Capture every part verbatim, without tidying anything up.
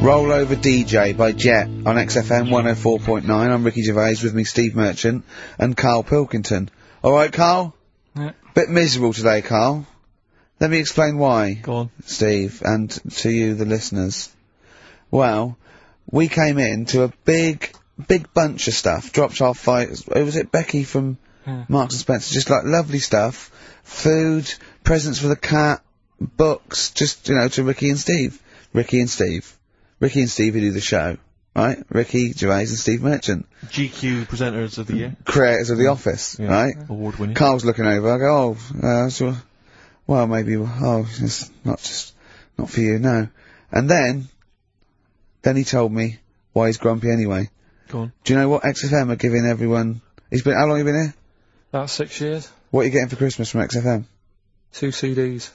Roll Over D J by Jet on X F M one oh four point nine. I'm Ricky Gervais, with me Steve Merchant and Carl Pilkington. Alright, Carl? Yeah. Bit miserable today, Carl. Let me explain why. Go on. Steve, and to you, the listeners. Well, we came in to a big, big bunch of stuff. Dropped off by, was it Becky from yeah. Marks and Spencer? Just like lovely stuff. Food, presents for the cat, books, just, you know, to Ricky and Steve. Ricky and Steve. Ricky and Steve who do the show, right? Ricky Gervais and Steve Merchant. G Q presenters of the year. Creators of The Office, yeah. right? Award winning. Carl's looking over, I go, oh, uh, so, well, maybe, oh, it's not just, not for you, no. And then, then he told me why he's grumpy anyway. Go on. Do you know what X F M are giving everyone? He's been, how long have you been here? About six years. What are you getting for Christmas from X F M? Two C Ds.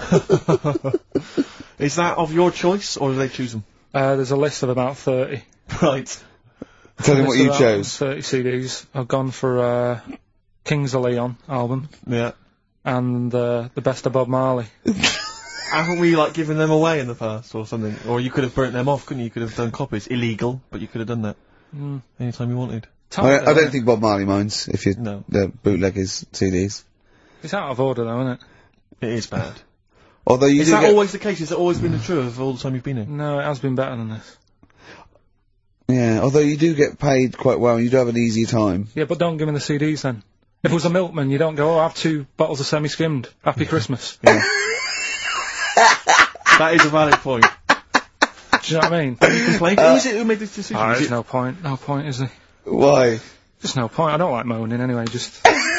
Is that of your choice, or do they choose them? Uh, there's a list of about thirty. Right. Tell him what you chose. thirty C Ds. I've gone for, uh, Kings of Leon album. Yeah. And, uh, the best of Bob Marley. Haven't we, like, given them away in the past, or something? Or you could have burnt them off, couldn't you? You could have done copies. Illegal, but you could have done that. Mm. Anytime you wanted. I, I don't think Bob Marley minds if you no. the bootleg his C Ds. It's out of order though, isn't it? It is bad. Although you is do that get always the case? Has that always been the truth of all the time you've been here? No, it has been better than this. Yeah, although you do get paid quite well and you do have an easier time. Yeah, but don't give me the C Ds then. If it was a milkman, you don't go, oh, I have two bottles of semi-skimmed. Happy Christmas. Yeah. That is a valid point. Do you know what I mean? Have you complained? Uh, Who is it who made this decision? Oh, is there's it no point. No point, is there? Why? Just no point. I don't like moaning anyway, just...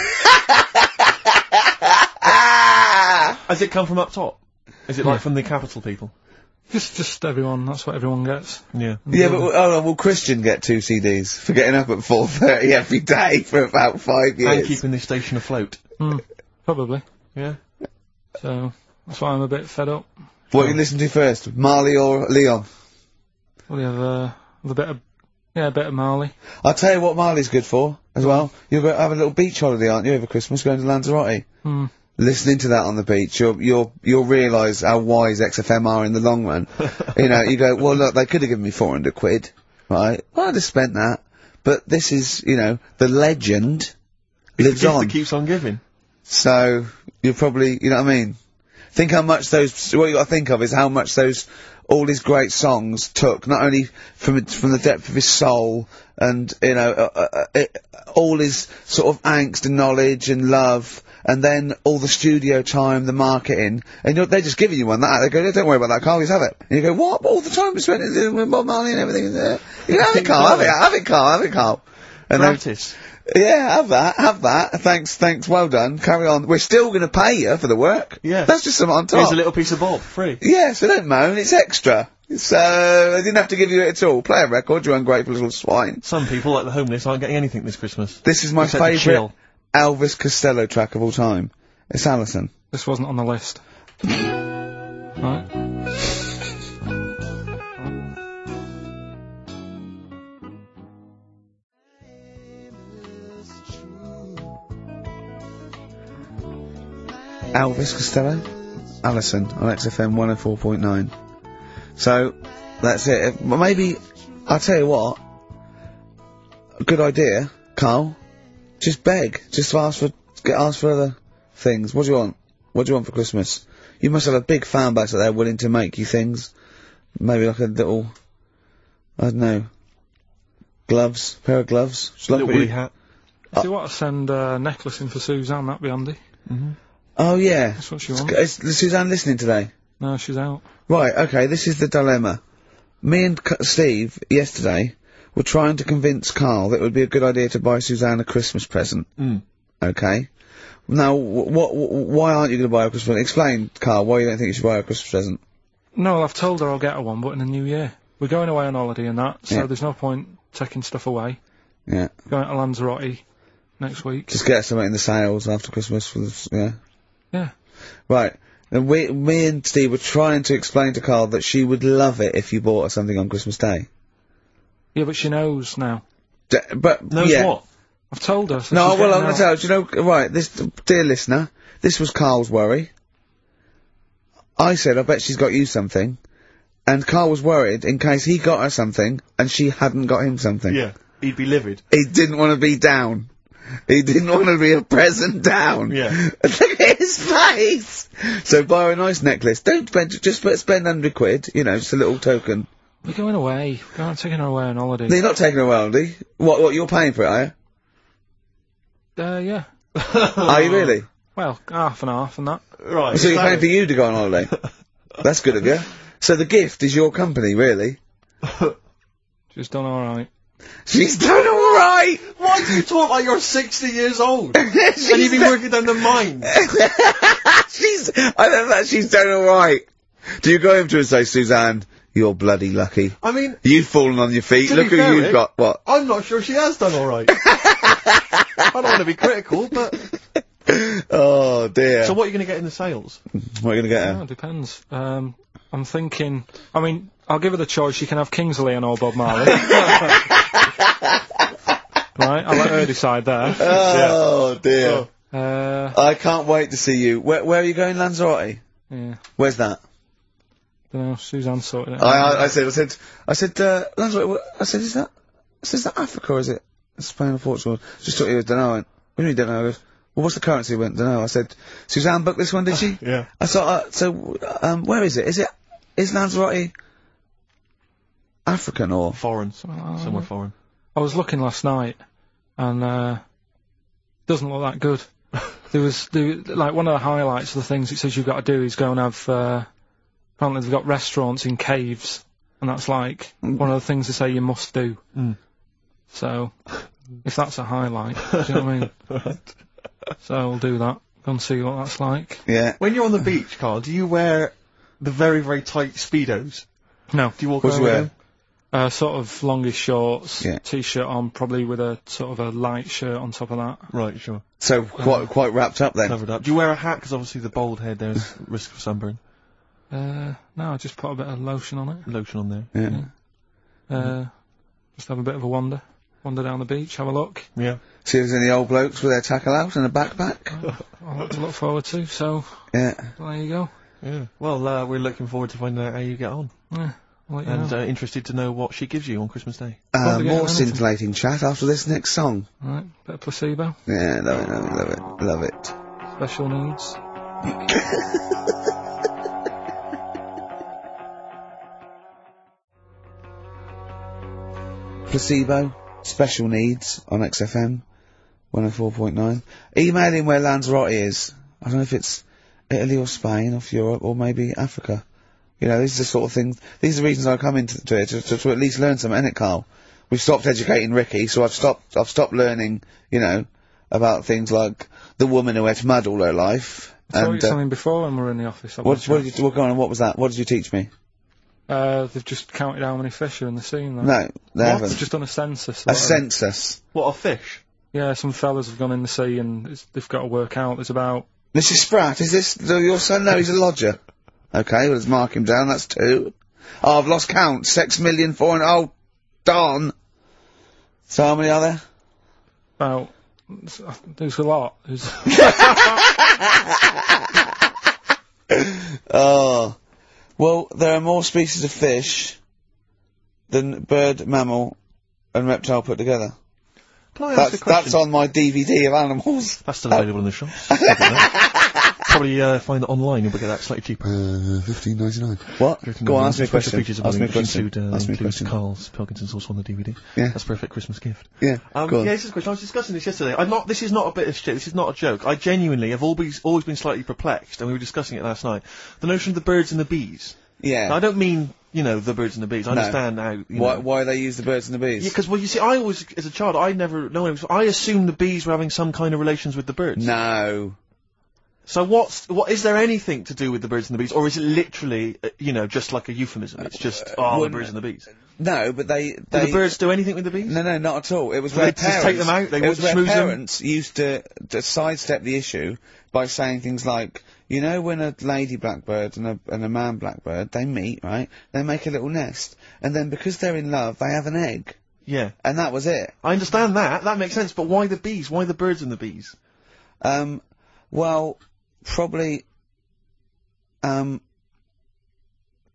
Has it come from up top? Is it yeah. like from the capital people? Just, just everyone. That's what everyone gets. Yeah. Yeah, but oh, will Christian get two C Ds for getting up at four thirty every day for about five years? And keeping this station afloat. Mm, probably. Yeah. So, that's why I'm a bit fed up. What you listen to first, Marley or Leon? Well, you have, uh, have a bit of, yeah, a bit of Marley. I'll tell you what Marley's good for, as well. You're going to have a little beach holiday, aren't you, over Christmas, going to Lanzarote? Hmm. Listening to that on the beach, you'll, you'll, you'll realise how wise X F M are in the long run. You know, you go, well look, they could have given me four hundred quid, right? Well, I'd have spent that. But this is, you know, the legend it's lives the gift on. that keeps on giving. So, you'll probably, you know what I mean? Think how much those, what you gotta think of is how much those, all these great songs took, not only from from the depth of his soul, and, you know, uh, uh, it, all his sort of angst and knowledge and love, and then all the studio time, the marketing, and you're, they're just giving you one that, they go, don't worry about that, Carl, just have it. And you go, what? All the time we spent with Bob Marley and everything, uh, you go, have it, Carl, have it, have it, Carl, have it, Carl. And Gratis. Yeah, have that, have that. Thanks, thanks, well done. Carry on. We're still going to pay you for the work. Yeah. That's just something on top. Here's a little piece of Bob, free. Yeah, so don't moan, it's extra. So, they didn't have to give you it at all. Play a record, you ungrateful little swine. Some people, like the homeless, aren't getting anything this Christmas. This is my Except the favourite chill. Elvis Costello track of all time. It's Alison. This wasn't on the list. Right. Elvis Costello, Alison on X F M one oh four point nine. So, that's it. Well, maybe, I'll tell you what, a good idea, Carl, just beg, just ask for, get asked for other things. What do you want? What do you want for Christmas? You must have a big fan base out there willing to make you things. Maybe like a little, I don't know, gloves, pair of gloves. Just a little woolly hat. If you want to send a necklace in for Suzanne, that'd be handy. Mm-hmm. Oh yeah. That's what she wants. Is, is Suzanne listening today? No, she's out. Right, okay, this is the dilemma. Me and C Steve, yesterday, were trying to convince Carl that it would be a good idea to buy Suzanne a Christmas present. Mm. Okay? Now, what, why aren't you going to buy her a Christmas present? Explain, Carl, why you don't think you should buy her a Christmas present. No, well, I've told her I'll get her one, but in the new year. We're going away on holiday and that, so yeah. there's no point taking stuff away. Yeah. Going to Lanzarote next week. Just get something in the sales after Christmas for the, yeah? Yeah. Right. And we, me and Steve were trying to explain to Carl that she would love it if you bought her something on Christmas Day. Yeah, but she knows now. D but, knows yeah. what? I've told her. So no, she's well, I'm going out. to tell you, do you know, right, this, dear listener, this was Carl's worry. I said, I bet she's got you something. and Carl was worried in case he got her something and she hadn't got him something. Yeah. He'd be livid. He didn't want to be down. He didn't want to be a present down. Yeah. Look at his face! So buy her a nice necklace. Don't spend, just put, spend one hundred quid, you know, just a little token. We're going away. We're not taking her away on holiday. No, you're not taking her away, Andy. What, what, you're paying for it, are you? Uh, yeah. Are you really? Well, half and half and that. Right. So you're paying for exactly. you to go on holiday? That's good of you. So the gift is your company, really? She's done alright. She's done alright! Why do you talk like you're sixty years old? and She's you've been done- working down the mines. she's, I love that she's done alright. Do you go over to her and say, Suzanne, you're bloody lucky. I mean, You've fallen on your feet. To Look be who fair, you've Rick, got. What? I'm not sure she has done alright. I don't want to be critical, but... Oh dear. So what are you going to get in the sales? What are you going to get Oh, her? it depends. Um, I'm thinking, I mean, I'll give her the choice. She can have Kingsley and or Bob Marley. Right, I'll let her decide there. Oh dear. Oh. Uh, I can't wait to see you. Where, where are you going, Lanzarote? yeah. Where's that? Don't know, Suzanne sorted it out. I, I, I said, I said, I said, uh, Lanzarote, what- I said, is that, I said, is that Africa or is it Spain or Portugal? Just thought you was, don't know. I went, what do you mean, don't know? I goes, well, what's the currency? I went, don't know. I said, Suzanne booked this one, did she? Yeah. I thought, uh, so, um, where is it? Is it, is Lanzarote African or? Foreign. Uh, Somewhere foreign. I was looking last night, and uh, doesn't look that good. There was, there, like, one of the highlights of the things it says you've got to do is go and have. Uh, apparently, they've got restaurants in caves, and that's like Mm. one of the things they say you must do. Mm. So, if that's a highlight, do you know what I mean? Right. So we'll do that. Go and see what that's like. Yeah. When you're on the beach, Carl, do you wear the very, very tight Speedos? No, Do you walk What do around you with wear? them? uh, sort of longish shorts, Yeah. t-shirt on, probably with a sort of a light shirt on top of that. Right, sure. So, quite, quite wrapped up then. Covered up. Do you wear a hat? Because obviously the bald head, there's risk of sunburn. Uh, no, I just put a bit of lotion on it. Lotion on there. Yeah. Uh, just have a bit of a wander. Wander down the beach, have a look. Yeah. See if there's any old blokes with their tackle out and a backpack. I'll have to look forward to, so Yeah. there you go. Yeah. Well, uh, we're looking forward to finding out how you get on. Yeah, I'll let you And know. uh, interested to know what she gives you on Christmas Day. Uh, Probably get more anything. scintillating chat after this next song. Right, bit of placebo, Yeah, love it, love it, love it, love it. special needs. Placebo, special needs on X F M, one oh four point nine. Email in where Lanzarote is. I don't know if it's Italy or Spain or Europe or maybe Africa. You know, these are the sort of things, these are the reasons I come into to it, to, to, to at least learn something, innit, Carl? We've stopped educating Ricky, so I've stopped, I've stopped learning, you know, about things like the woman who ate mud all her life. I saw you And, uh, something before when we were in the office. what, what did you, what, go on, and what was that? What did you teach me? Uh, they've just counted how many fish are in the sea. and that. No, they What? haven't. They've just done a census. A or whatever. census. What, a fish? Yeah, some fellas have gone in the sea and it's, they've got to work out. There's about Missus Spratt, is this the, your son? No, he's a lodger. Okay, well, let's mark him down, that's two. Oh, I've lost count. Six million, four and, oh, darn. So how many are there? about there's a lot. There's, Oh. Well, there are more species of fish than bird, mammal, and reptile put together. Can I ask That's, a question? that's on my D V D of animals. That's still available in the shops. Probably uh, find it online. You'll get that slightly cheaper. Uh, fifteen ninety-nine. What? Go on, ask me a Special question. features of Ask me a which question. include, uh, Ask me a includes question. Carl's Pilkington's also on the D V D. Yeah. That's a perfect Christmas gift. Yeah, Um, go on. yeah, this is a question. I was discussing this yesterday. I'm not. This is not a bit of shit. This is not a joke. I genuinely have always always been slightly perplexed, and we were discussing it last night. The notion of the birds and the bees. Yeah. Now, I don't mean you know the birds and the bees. I No. understand how. You Why, know. why they use the birds and the bees? Yeah, because well, you see, I always, as a child, I never, no, one- I assumed the bees were having some kind of relations with the birds. No. So what's, what, is there anything to do with the birds and the bees, or is it literally, uh, you know, just like a euphemism? It's just, oh, the well, birds and the bees. No, but they... Do they the birds do anything with the bees? No, no, not at all. It was So where they just parents... take them out, they it was want where to schmooze them? parents used to, to sidestep the issue by saying things like, you know, when a lady blackbird and a, and a man blackbird, they meet, right? They make a little nest. And then because they're in love, they have an egg. Yeah. And that was it. I understand that, that makes sense, but why the bees? Why the birds and the bees? Um, well, probably, um,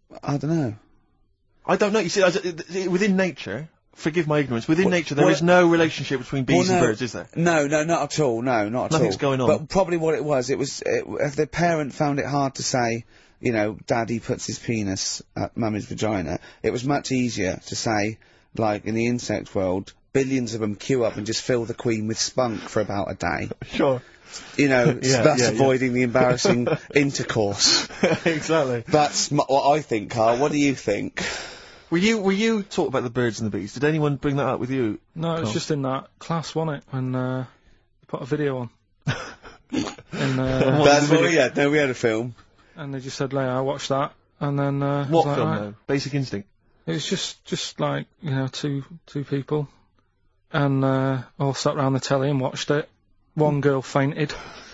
I don't know. I don't know. You see, as a- within nature, forgive my ignorance, within Well- nature there well- is no relationship between bees Well, and no. birds, is there? No, no, not at all. No, not at all. Nothing's going on. But probably what it was, it was it, if the parent found it hard to say, you know, Daddy puts his penis at Mummy's vagina. It was much easier to say, like in the insect world, billions of them queue up and just fill the queen with spunk for about a day. Sure. You know, Yeah, thus yeah, yeah. avoiding the embarrassing intercourse. Exactly. That's m- what I think, Carl. What do you think? Were you were you talking about the birds and the bees? Did anyone bring that up with you? No, it was Carl? just in that class, wasn't it? When uh, they put a video on. and, uh, What was That's the what video? we had. No, we had a film. and they just said, "Leia, I watched that." And then uh, I was What like, film right. though? Basic Instinct. It was just, just like, you know, two two people, and uh, all sat round the telly and watched it. One girl fainted.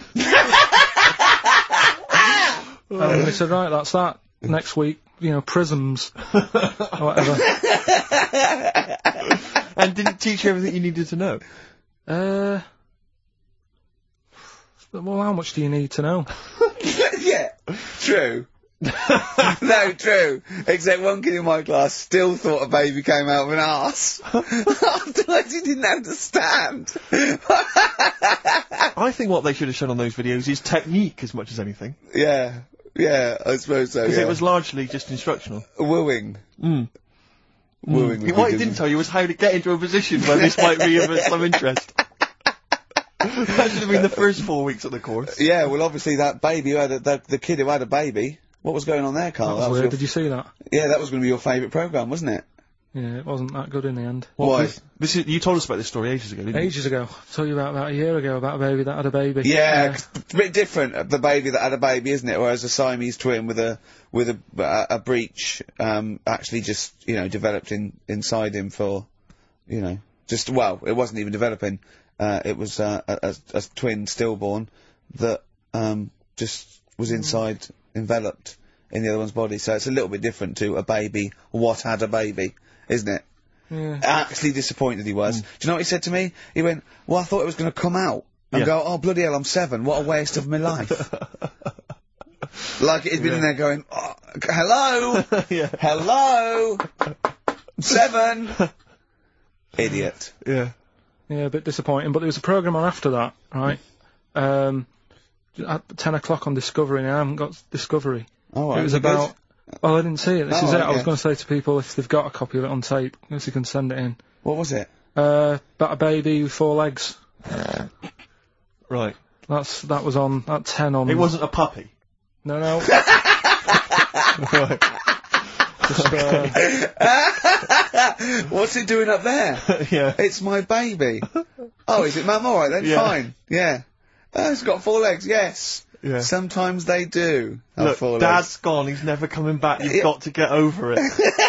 And they said, right, that's that. Next week, you know, prisms, or whatever. And did it teach you everything you needed to know? Uh, well, how much do you need to know? Yeah, true. No, true. Except one kid in my class still thought a baby came out of an arse. Afterwards he didn't understand. I think what they should have shown on those videos is technique as much as anything. Yeah, yeah, I suppose so, Because yeah. it was largely just instructional. Wooing. Mm. Wooing would What be he good. didn't tell you was how to get into a position where this might be of some interest. That should have been the first four weeks of the course. Yeah, well obviously that baby who had a, the, the kid who had a baby, what was going on there, Carl? That was your weird. Did you see that? Yeah, that was going to be your favourite programme, wasn't it? Yeah, it wasn't that good in the end. What Why? was- This is, you told us about this story ages ago, didn't you? Ages ago. I told you about about a year ago about a baby that had a baby. Yeah, 'cause it's a bit different, uh, the baby that had a baby, isn't it? Whereas a Siamese twin with a with a a, a breach um, actually just, you know, developed in inside him for, you know, just, well, it wasn't even developing. Uh, it was uh, a, a, a twin stillborn that um, just was inside, enveloped in the other one's body. So it's a little bit different to a baby what had a baby, isn't it? Yeah. Actually disappointed he was. Do you know what he said to me? He went, well, I thought it was going to come out. And Yeah. go, oh, bloody hell, I'm seven. What a waste of my life. Like it had been Yeah. in there going, oh, c- hello, Yeah. hello, seven. Idiot. Yeah. Yeah, a bit disappointing. But there was a programme on after that, right? Um, at ten o'clock on Discovery. Now I haven't got Discovery. Oh, It was right, about. good. Well, I didn't see it. This Oh, is it. right, I was yeah. going to say to people if they've got a copy of it on tape, if you can send it in. What was it? Uh, about a baby with four legs. Right. That's that was on at ten on. It wasn't a puppy. No, no. Right. Just, uh, What's it doing up there? Yeah. It's my baby. Oh, is it, Mum? All right then, Yeah. fine. Yeah. Oh, it's got four legs. Yes. Yeah. Sometimes they do have Look, four Dad's legs. gone. He's never coming back. You've Yeah. got to get over it.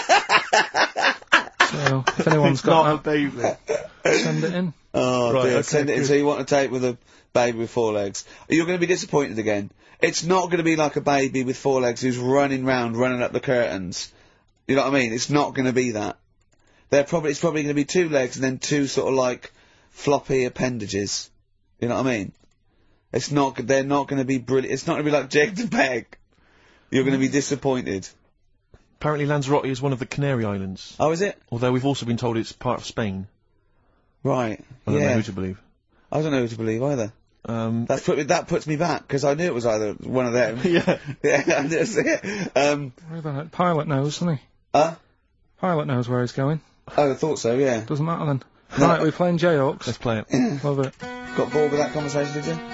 so if anyone's It's not a got baby. that, send it in. Oh, Right, dear. okay, Send it in. good. So you want to tape with a baby with four legs. You're going to be disappointed again. It's not going to be like a baby with four legs who's running round, running up the curtains. You know what I mean? It's not going to be that. They're probably, it's probably going to be two legs and then two sort of like floppy appendages. You know what I mean? It's not, they're not going to be brilliant. It's not going to be like Jake the Peg. You're going to be disappointed. Apparently Lanzarote is one of the Canary Islands. Oh, is it? Although we've also been told it's part of Spain. Right. I don't know yeah. who to believe. I don't know who to believe either. Um, That's put me, that puts me back, because I knew it was either one of them. yeah. Yeah, that's it. Um, Worry about it. Pilot knows, doesn't he? huh? Pilot knows where he's going. Oh, I thought so, yeah. Doesn't matter then. Right, we're playing J-Hawks. Let's play it. Love it. Got bored with that conversation, did you?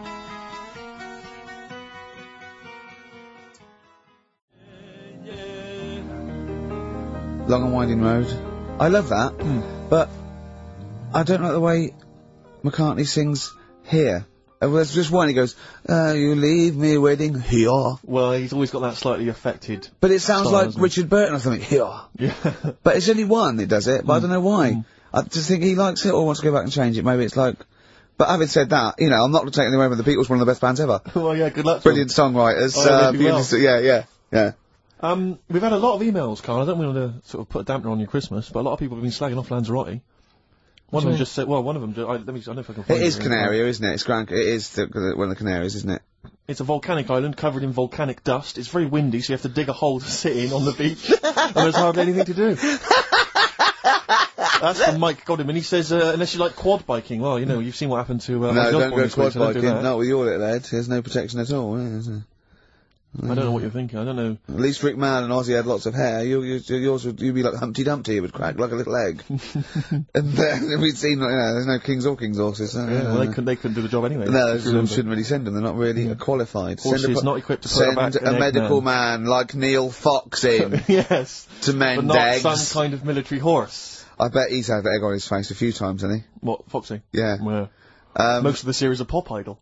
Long and Winding Road. I love that, but I don't like the way McCartney sings here. Uh, well, there's just one, he goes, uh, you leave me waiting here. Well, he's always got that slightly affected. But it sounds Style, like doesn't it? Richard Burton or something, here. Yeah. But it's only one that does it, but I don't know why. I just think he likes it or wants to go back and change it. Maybe it's like... But having said that, you know, I'm not taking anything away from the Beatles, one of the best bands ever. Well, yeah, good luck to Brilliant songwriters. Oh, yeah, uh, they do well. beautiful- yeah, yeah, yeah. Um, we've had a lot of emails, Carl. I don't want to sort of put a dampener on your Christmas, but a lot of people have been slagging off Lanzarote. One of them mean? just said, well, one of them, ju- I, let me, I don't know if I can It find is it. Canaria, isn't it? It's Gran. It is the, the, one of the Canaries, isn't it? It's a volcanic island covered in volcanic dust. It's very windy, so you have to dig a hole to sit in on the beach, and there's hardly anything to do. That's from Mike Godwin. He says, uh, unless you like quad biking, well, you know, you've seen what happened to... Uh, No, Ozzy don't Osbourne go this week, quad so don't do biking. that. Not with your little head. There's no protection at all. Is there? I don't know what you're thinking. I don't know. At least Rick Mann and Ozzy had lots of hair. You, you, yours would, you'd be like Humpty Dumpty. It would crack like a little egg. And then we'd seen, you know, there's no Kings or Kings horses. So, Yeah, well, they couldn't, they couldn't do the job anyway. No, if you they remember. shouldn't really send them. They're not really uh, qualified. Horses send a, not equipped to put send back a an egg medical man. man like Neil Fox in Yes. to But mend not eggs. some kind of military horse. I bet he's had the egg on his face a few times, hasn't he? What, Foxy? Yeah. Well, Um, most of the series are Pop Idol.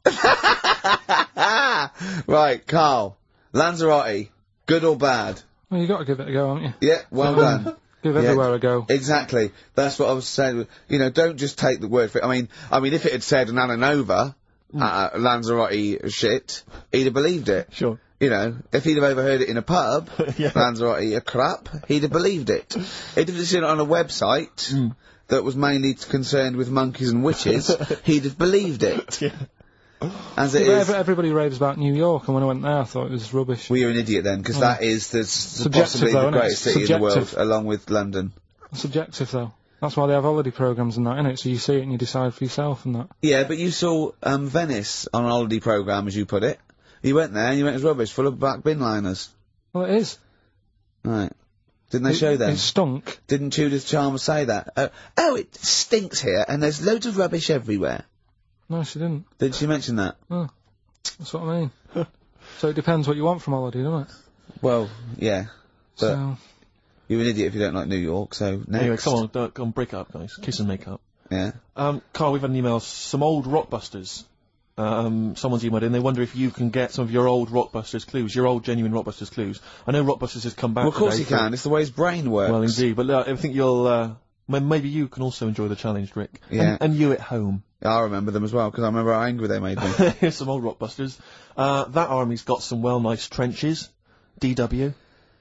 right, Carl. Lanzarote. Good or bad? Well, you got to give it a go, haven't you? Yeah, well done. Give Yeah. everywhere a go. Exactly. That's what I was saying. You know, don't just take the word for it. I mean, I mean, if it had said an Alanova, uh, Lanzarote shit, he'd have believed it. Sure. You know, if he'd have overheard it in a pub, Yeah. Lanzarote a crap, he'd have believed it. If he'd have seen it on a website Mm. that was mainly concerned with monkeys and witches, he'd have believed it. Yeah. As it Yeah, is. every- everybody raves about New York, and when I went there, I thought it was rubbish. Well, you're an idiot then, because that is the, s- Subjective possibly though, the isn't it? greatest city in the world, Subjective. along with London. Subjective, though. That's why they have holiday programs and that, innit? So you see it and you decide for yourself and that. Yeah, but you saw um, Venice on a holiday programme, as you put it. You went there and you went, it was rubbish, full of black bin liners. Well, it is. Right. Didn't they It- show them? It stunk. Didn't Tudor's Chalmers say that? Uh, oh, it stinks here, and there's loads of rubbish everywhere. No, she didn't. Did she mention that? Oh, that's what I mean. So it depends what you want from holiday, doesn't it? Well, yeah. But So, you're an idiot if you don't like New York, so next. Anyway, come on, don't, come on, break up, guys. Kiss and make up. Yeah. Um, Carl, we've had an email. Some old Rockbusters. Um, someone's emailed in. They wonder if you can get some of your old Rockbusters clues, your old genuine Rockbusters clues. I know Rockbusters has come back. Well, of course today, he can. It's the way his brain works. Well, indeed. But uh, I think you'll. Uh, m- maybe you can also enjoy the challenge, Rick. Yeah. And, and you at home. I remember them as well, because I remember how angry they made me. Here's some old Rockbusters. Uh, that army's got some well nice trenches. D W.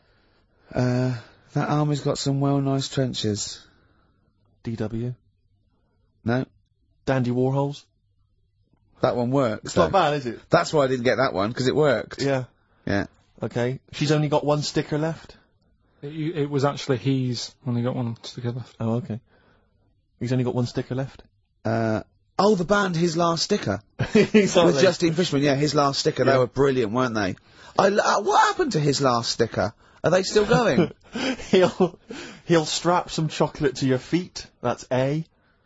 uh, that army's got some well nice trenches. D W. No? Dandy Warhols. That one works. It's though. not bad, is it? That's why I didn't get that one, because it worked. Yeah. Yeah. Okay. She's only got one sticker left. it, you- it was actually he's only got one sticker left. Oh, okay. He's only got one sticker left. Uh, oh, the band His Last Sticker. Exactly. With Justine Fishman, yeah, His Last Sticker. They Yeah. were brilliant, weren't they? I, l- uh, what happened to His Last Sticker? Are they still going? he'll he'll strap some chocolate to your feet. That's A.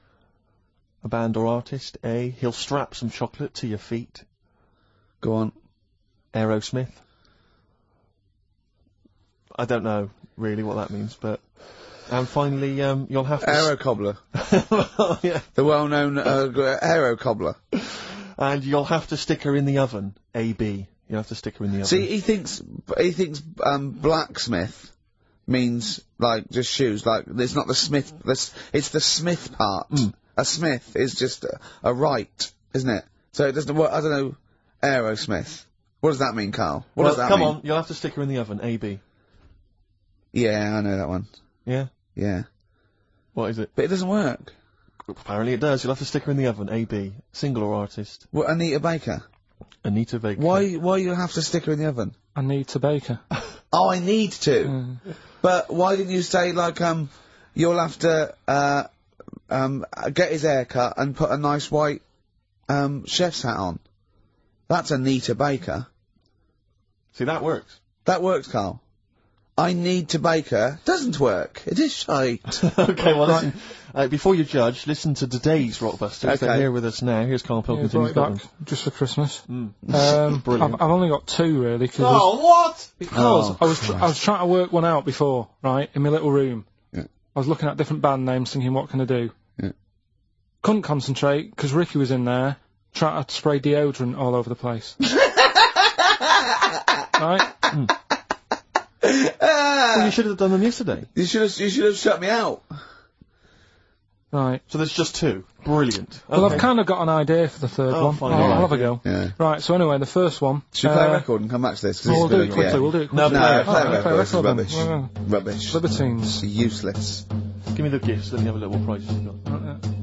A band or artist. A. He'll strap some chocolate to your feet. Go on. Aerosmith. I don't know really what that means, but and finally, um, you'll have to. Aero Cobbler. Well, yeah. The well-known uh, g- Aero Cobbler. And you'll have to stick her in the oven. A B. You'll have to stick her in the oven. See, he thinks he thinks um, blacksmith means like just shoes. Like it's not the smith. The, s- it's the smith part. A smith is just a, a right, isn't it? So it doesn't. What I don't know. Aerosmith. What does that mean, Carl? What well, does that come mean? on, you'll have to stick her in the oven. A B. Yeah, I know that one. Yeah. Yeah, What is it? but it doesn't work. Apparently it does. You'll have to stick her in the oven. A B. Single or artist. What, Anita Baker? Anita Baker. Why? Why you have to stick her in the oven? I need to bake her. Oh, I need to. Mm. But why didn't you say like um, you'll have to uh, um get his hair cut and put a nice white um chef's hat on? That's Anita Baker. See, that works. That works, Carl. I need to bake her. Doesn't work. It is shite. Okay, well, listen, uh, before you judge, listen to today's Rockbusters. They're Okay. here with us now. Here's Carl Yeah, Pilkington. brought in it back Scotland. just for Christmas. Mm. Um, Brilliant. I've, I've only got two really because Oh, what? because Oh, I was tr- I was trying to work one out before, right, in my little room. Yeah. I was looking at different band names, thinking what can I do. Yeah. Couldn't concentrate because Ricky was in there trying to spray deodorant all over the place. Right? Well, you should have done them yesterday. You should have. You should have shut me out. Right. So there's just two. Brilliant. Well, Okay. I've kind of got an idea for the third Oh, one. fine, I'll, yeah. I'll have a go. Yeah. Right. So anyway, the first one. Should we play uh, a record and come back to this? 'Cause Well, we'll this do is it gonna- quickly. yeah. We'll do it No, quickly. No, play play Oh, a okay, record. This is record then. rubbish. Well, well. Rubbish. Libertines. Useless. Give me the gifts, then you have a little prize you've got. Right, yeah.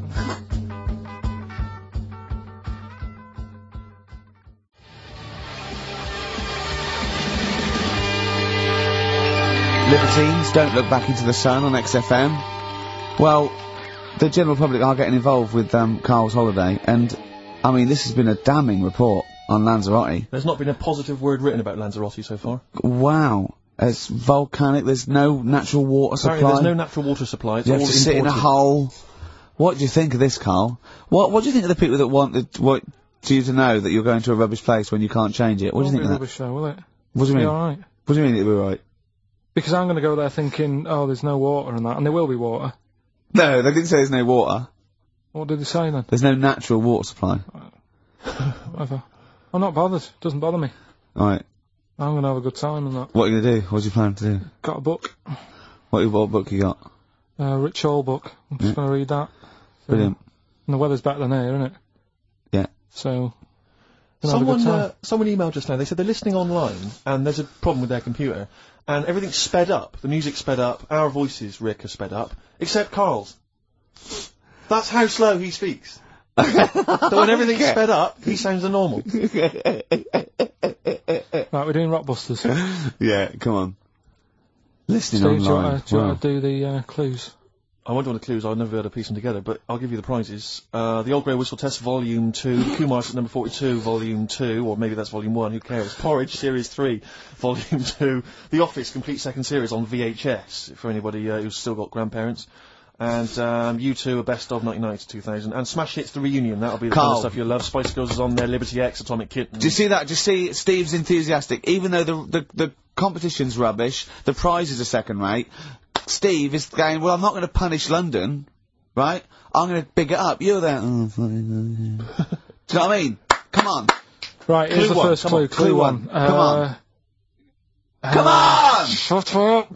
Libertines, Don't Look Back Into the Sun on X F M. Well, the general public are getting involved with um, Carl's holiday, and, I mean, this has been a damning report on Lanzarote. There's not been a positive word written about Lanzarote so far. Wow. It's volcanic, there's no natural water supply. Apparently there's no natural water supply, it's You all have to sit in a imported. hole. What do you think of this, Carl? What What do you think of the people that want the, what, you to know that you're going to a rubbish place when you can't change it? What do you think of that? Rubbish show, will it? What do you mean? Be alright. What do you mean it'll be right? Because I'm going to go there thinking, oh, there's no water and that, and there will be water. No, they didn't say there's no water. What did they say then? There's no natural water supply. Whatever. I'm not bothered. Doesn't bother me. Alright. I'm going to have a good time and that. What are you going to do? What's your plan to do? Got a book. What, what book you got? Uh, Rich Hall book. I'm just Yeah. going to read that. So, Brilliant. and the weather's better than here, isn't it? Yeah. So, gonna have a good Someone, time. uh, someone emailed just now, they said they're listening online, and there's a problem with their computer, and everything's sped up. The music's sped up, our voices, Rick, are sped up, except Carl's. That's how slow he speaks. So when everything's Okay. sped up, he sounds a normal. Right, we're doing Rockbusters. Yeah, come on. Listening Steve, do you online. want to, do, you Wow. want to do the uh, clues? I won't do the clues, I'll never be able to piece them together, but I'll give you the prizes. Uh, the Old Grey Whistle Test Volume two, Kumar's at number forty-two, Volume two, or maybe that's Volume one, who cares? Porridge Series three, Volume two, The Office Complete Second Series on V H S, for anybody uh, who's still got grandparents. And um, U two, a best of nineteen ninety to two thousand. And Smash Hits, the reunion, that'll be the kind Carl. of stuff you'll love. Spice Girls is on there, Liberty X, Atomic Kitten. Do you see that? Do you see Steve's enthusiastic? Even though the, the, the competition's rubbish, the prizes are second rate, Steve is going, well, I'm not going to punish London, right? I'm going to big it up. You're there. Oh, fine. Do you know what I mean? Come on. Right, here's Clue the one, first come clue. on, Clue, clue one. one. Come on. Uh, Come uh, on! Shut up!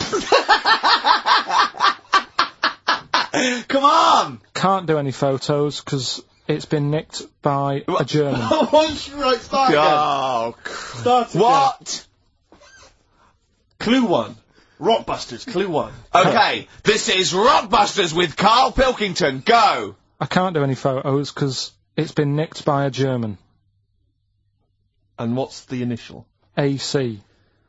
Come on! Can't do any photos because it's been nicked by a German. Once you right, start again. Oh, Start again. what? Clue one. Rockbusters, Clue one. Okay, this is Rockbusters with Carl Pilkington. Go! I can't do any photos because it's been nicked by a German. And what's the initial? A C.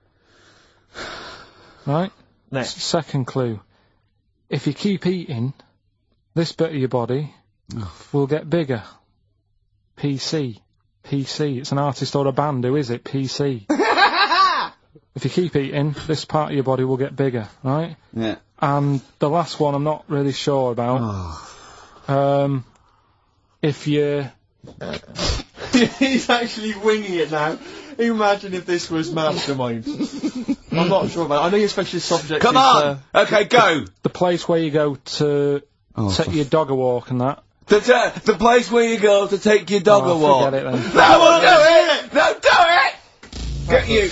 Right? Next. S- second clue. If you keep eating, this bit of your body will get bigger. P C. P C. It's an artist or a band. Who is it? P C. If you keep eating, this part of your body will get bigger, right? Yeah. And the last one I'm not really sure about. Um, if you... He's actually winging it now. Imagine if this was Mastermind. I'm not sure about it. I know your specialist subject Come is, on! Uh, Okay, go! The place where you go to Oh, take for- your dog a walk and that. The, t- the place where you go to take your dog Oh, a walk. forget it then. No, we'll do it! No, do it! Get you.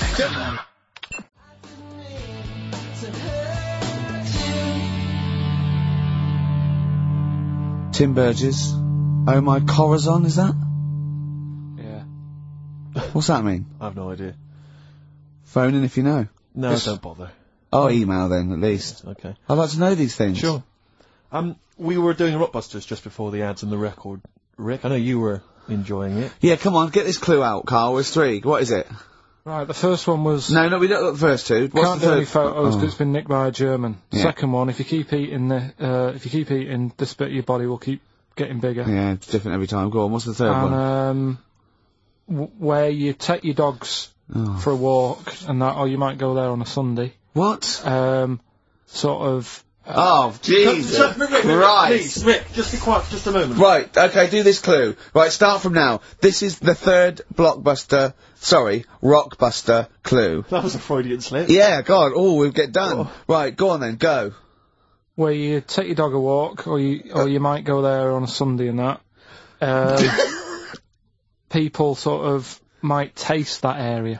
Tim Burgess. Oh my Corazon, is that? Yeah. What's that mean? I have no idea. Phone in if you know. No, Yes. don't bother. Oh, email then, at least. Okay. I'd like to know these things. Sure. Um, we were doing Rockbusters just before the ads and the record. Rick, I know you were enjoying it. Yeah, come on, get this clue out, Carl. There's three. What is it? Right, the first one was... No, no, we don't got the first two. What's Can't the do any third? photos because Oh. it's been nicked by a German. Yeah. Second one, if you keep eating the, uh, if you keep eating, this bit of your body will keep getting bigger. Yeah, it's different every time. Go on, what's the third And, one? um, w- where you take your dogs Oh. for a walk and that, or you might go there on a Sunday. What? Um, sort of, Oh, Jesus Rick, Rick, Rick, Christ. please, Rick, just be quiet for just a moment. Right, okay, do this clue. Right, start from now. This is the third blockbuster, sorry, rockbuster clue. That was a Freudian slip. Yeah, God, oh, we'll get done. Right, go on then, go. where you take your dog a walk, or you, or you might go there on a Sunday and that. Um, people sort of might taste that area.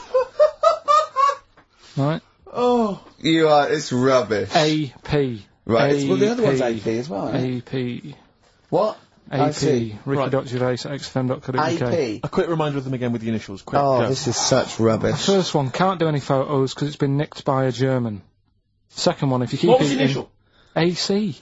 Right? Oh. You are, it's rubbish. A P. Right, it's, well, the other one's A A P as well, isn't it? A P. What? I A see. P. Ricky Dot Gervais at x f m dot co dot u k. A P. A quick reminder of them again with the initials. Quick, Oh, go. this is such rubbish. First one, can't do any photos because it's been nicked by a German. Second one, if you keep What was the eating... initial? A C.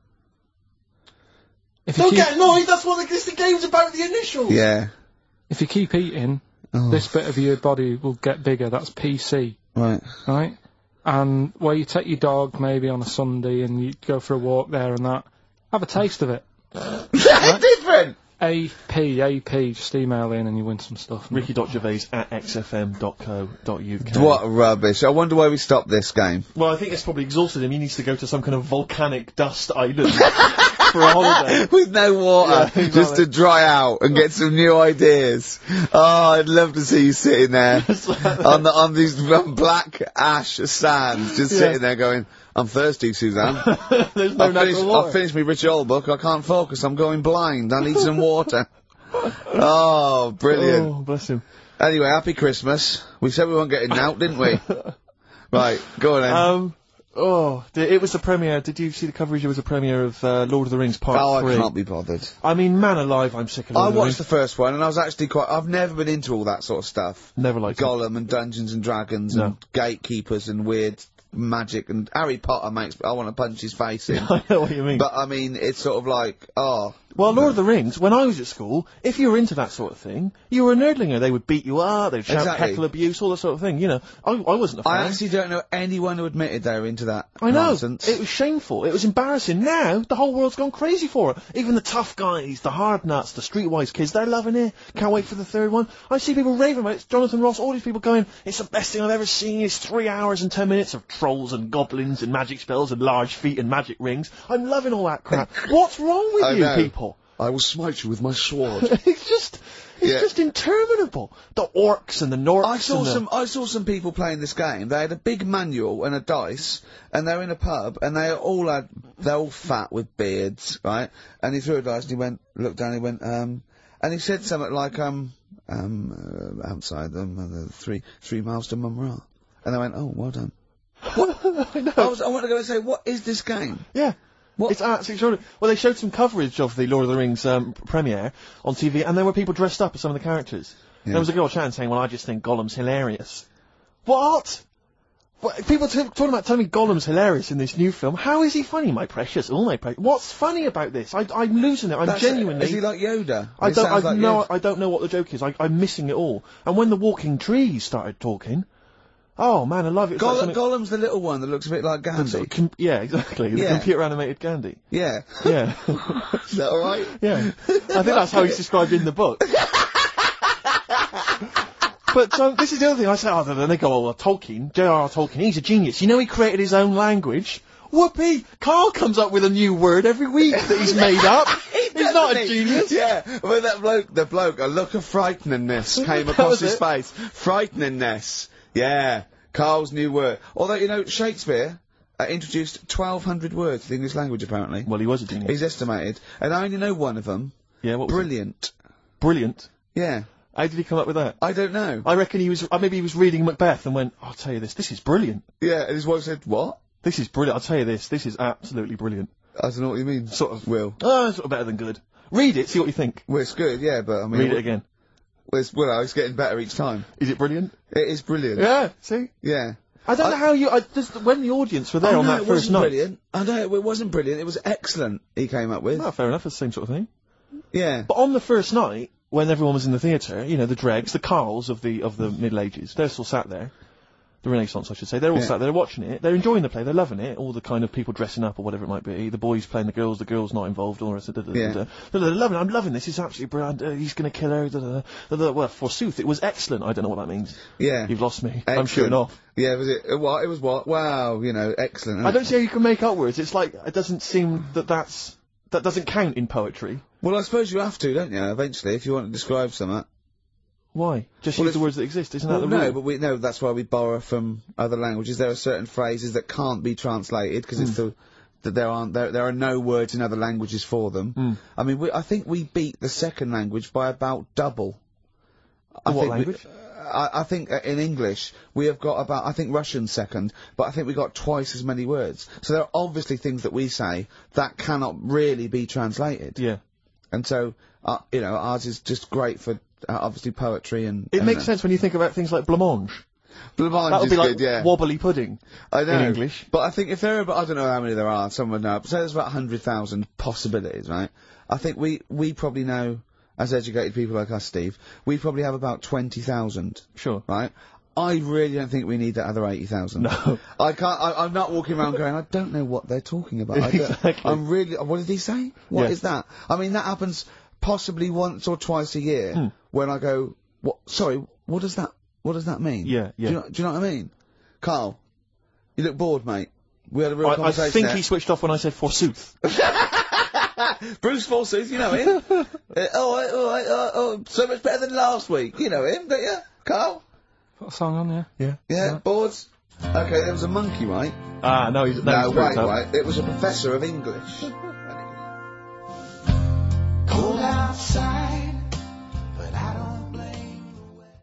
If you Don't keep, get annoyed, that's what the, this, the game's about, the initials. Yeah. if you keep eating, Oh, this bit of your body will get bigger. That's P C, right. right? and where you take your dog maybe on a Sunday and you go for a walk there and that, have a taste of it. Right? Different! A P, A P, just email in and you win some stuff. Ricky.Gervais at x f m dot co dot u k. What rubbish. I wonder why we stopped this game. Well, I think it's probably exhausted him. He needs to go to some kind of volcanic dust island for a holiday. With no water, Yeah, exactly. just to dry out and get some new ideas. Oh, I'd love to see you sitting there on the, on these um, black ash sands, just Yeah. sitting there going, I'm thirsty, Suzanne. There's no I've, finished, natural water. I've finished my Richard Old book. I can't focus. I'm going blind. I need some water. Oh, brilliant. Oh, bless him. Anyway, happy Christmas. We said we weren't getting out, didn't we? Right, go on then. Um, oh, d- it was the premiere. Did you see the coverage? It was a premiere of uh, Lord of the Rings Part oh, three. I can't be bothered. I mean, man alive, I'm sick of Lord I of the watched Rings. the first one, and I was actually quite... I've never been into all that sort of stuff. Never liked it. Gollum and Dungeons and Dragons No. and gatekeepers and weird magic and Harry Potter makes... I want to punch his face in. I know what you mean. But, I mean, it's sort of like, oh... Well, Lord of the Rings, when I was at school, if you were into that sort of thing, you were a nerdlinger. They would beat you up, they'd shout Exactly. heckle abuse, all that sort of thing, you know. I, I wasn't a fan. I actually don't know anyone who admitted they were into that I know. nonsense. It was shameful. It was embarrassing. Now, the whole world's gone crazy for it. Even the tough guys, the hard nuts, the streetwise kids, they're loving it. Can't wait for the third one. I see people raving about it. It's Jonathan Ross, all these people going, it's the best thing I've ever seen. It's three hours and ten minutes of trolls and goblins and magic spells and large feet and magic rings. I'm loving all that crap. What's wrong with I you know. people? I will smite you with my sword. It's just, it's Yeah. just interminable. The orcs and the Norks. I saw and the- some. I saw some people playing this game. They had a big manual and a dice, and they're in a pub, and they all had. They're all fat with beards, right? And he threw a dice, and he went, looked down, he went, um, and he said something like, um, um, uh, outside them, uh, the three three miles to Mumra, and they went, oh, well done. I know. I was. I want to go and say, what is this game? Yeah. What? It's absolutely extraordinary. Well, they showed some coverage of the Lord of the Rings um, premiere on T V, and there were people dressed up as some of the characters. Yeah. There was a girl chatting saying, well, I just think Gollum's hilarious. What? What? People t- talking about telling me Gollum's hilarious in this new film. How is he funny, my precious? Oh, my precious. What's funny about this? I, I'm losing it. I'm That's- genuinely... Is he like Yoda? I It don't, sounds I've like no, Yoda. I don't know what the joke is. I, I'm missing it all. And when the walking trees started talking, oh man, I love it. It's like Gollum, something- Gollum's the little one that looks a bit like sort Gandhi. of com- yeah, exactly. The Yeah. computer animated Gandhi. Yeah. Yeah. Is that alright? Yeah. I think that's how he's described in the book. But um, this is the other thing. I say, oh, then they go, oh, well, Tolkien, J R R Tolkien, he's a genius. You know he created his own language? Whoopee! Carl comes up with a new word every week that he's made up. He's not a Doesn't he? genius. Yeah, well, that bloke, the bloke, a look of frighteningness came That across was his it. face. Frighteningness. Yeah, Carl's new word. Although, you know, Shakespeare uh, introduced twelve hundred words to the English language, apparently. Well, he was a genius. He's estimated. And I only know one of them. yeah, what was it? Brilliant. Brilliant. Yeah. How did he come up with that? I don't know. I reckon he was, uh, maybe he was reading Macbeth and went, I'll tell you this, this is brilliant. Yeah, and his wife said, what? This is brilliant. I'll tell you this, this is absolutely brilliant. I don't know what you mean. Sort of. Will. Oh, sort of better than good. Read it, see what you think. Well, it's good, yeah, but I mean... Read it again. Well, it's, well, it's getting better each time. Is it brilliant? It is brilliant. Yeah, see? Yeah. I don't I- know how you, I just, when the audience were there Oh, on no, that it first wasn't night. brilliant. I know, it wasn't brilliant. It was excellent, he came up with. No, fair enough, it's the same sort of thing. Yeah. But on the first night, when everyone was in the theatre, you know, the dregs, the Carls of the of the Middle Ages, they're still sat there. The Renaissance, I should say. They're all Yeah. sat there watching it. They're enjoying the play. They're loving it. All the kind of people dressing up or whatever it might be. The boys playing the girls, the girls not involved, all the rest of it. Yeah. They're loving it. I'm loving this. It's absolutely brilliant. Uh, he's going to kill her. Da, da, da, da. Well, forsooth, it was excellent. I don't know what that means. Yeah. You've lost me. I'm Excellent. shooting off. Yeah, was it, uh, what, it was what? Wow, you know, excellent. I don't see how you can make up words. It's like, it doesn't seem that that's, that doesn't count in poetry. Well, I suppose you have to, don't you, eventually, if you want to describe something. Why? Just Well, use the it's- words that exist. Isn't Well, that the no, rule? but we no, that's why we borrow from other languages. There are certain phrases that can't be translated because Hmm. it's the that there aren't there there are no words in other languages for them. Hmm. I mean, we, I think we beat the second language by about double. I What think we- language? I, I think uh, in English we have got about, I think Russian second, but I think we got twice as many words. So there are obviously things that we say that cannot really be translated. Yeah. And so, uh, you know, ours is just great for uh, obviously poetry and. It and, makes uh, sense when you think about things like blancmange. Blancmange That would is be like good, yeah. wobbly pudding. I know. in English. But I think if there are, about, I don't know how many there are, someone know, but say there's about one hundred thousand possibilities, right? I think we, we probably know, as educated people like us, Steve, we probably have about twenty thousand, Sure. right? I really don't think we need that other eighty thousand. No. I can't, I, I'm not walking around going, I don't know what they're talking about. I don't- Exactly. I'm really, what did he say? What is Yeah. that? I mean, that happens possibly once or twice a year Hmm. when I go, what, sorry, what does that, what does that mean? Yeah, yeah. Do you, know, do you know what I mean? Carl, you look bored, mate. We had a real I, I conversation think there. he switched off when I said forsooth. Bruce Forsyth, you know him. uh, oh, uh, oh, uh, oh, so much better than last week. You know him, don't you, Carl? Put a song on, yeah. Yeah. Yeah, boards. Okay, there was a monkey, right? Ah, no, he's, no, No, he's wait, spooked up. wait. It was a professor of English. Cold outside, but I don't blame the weather.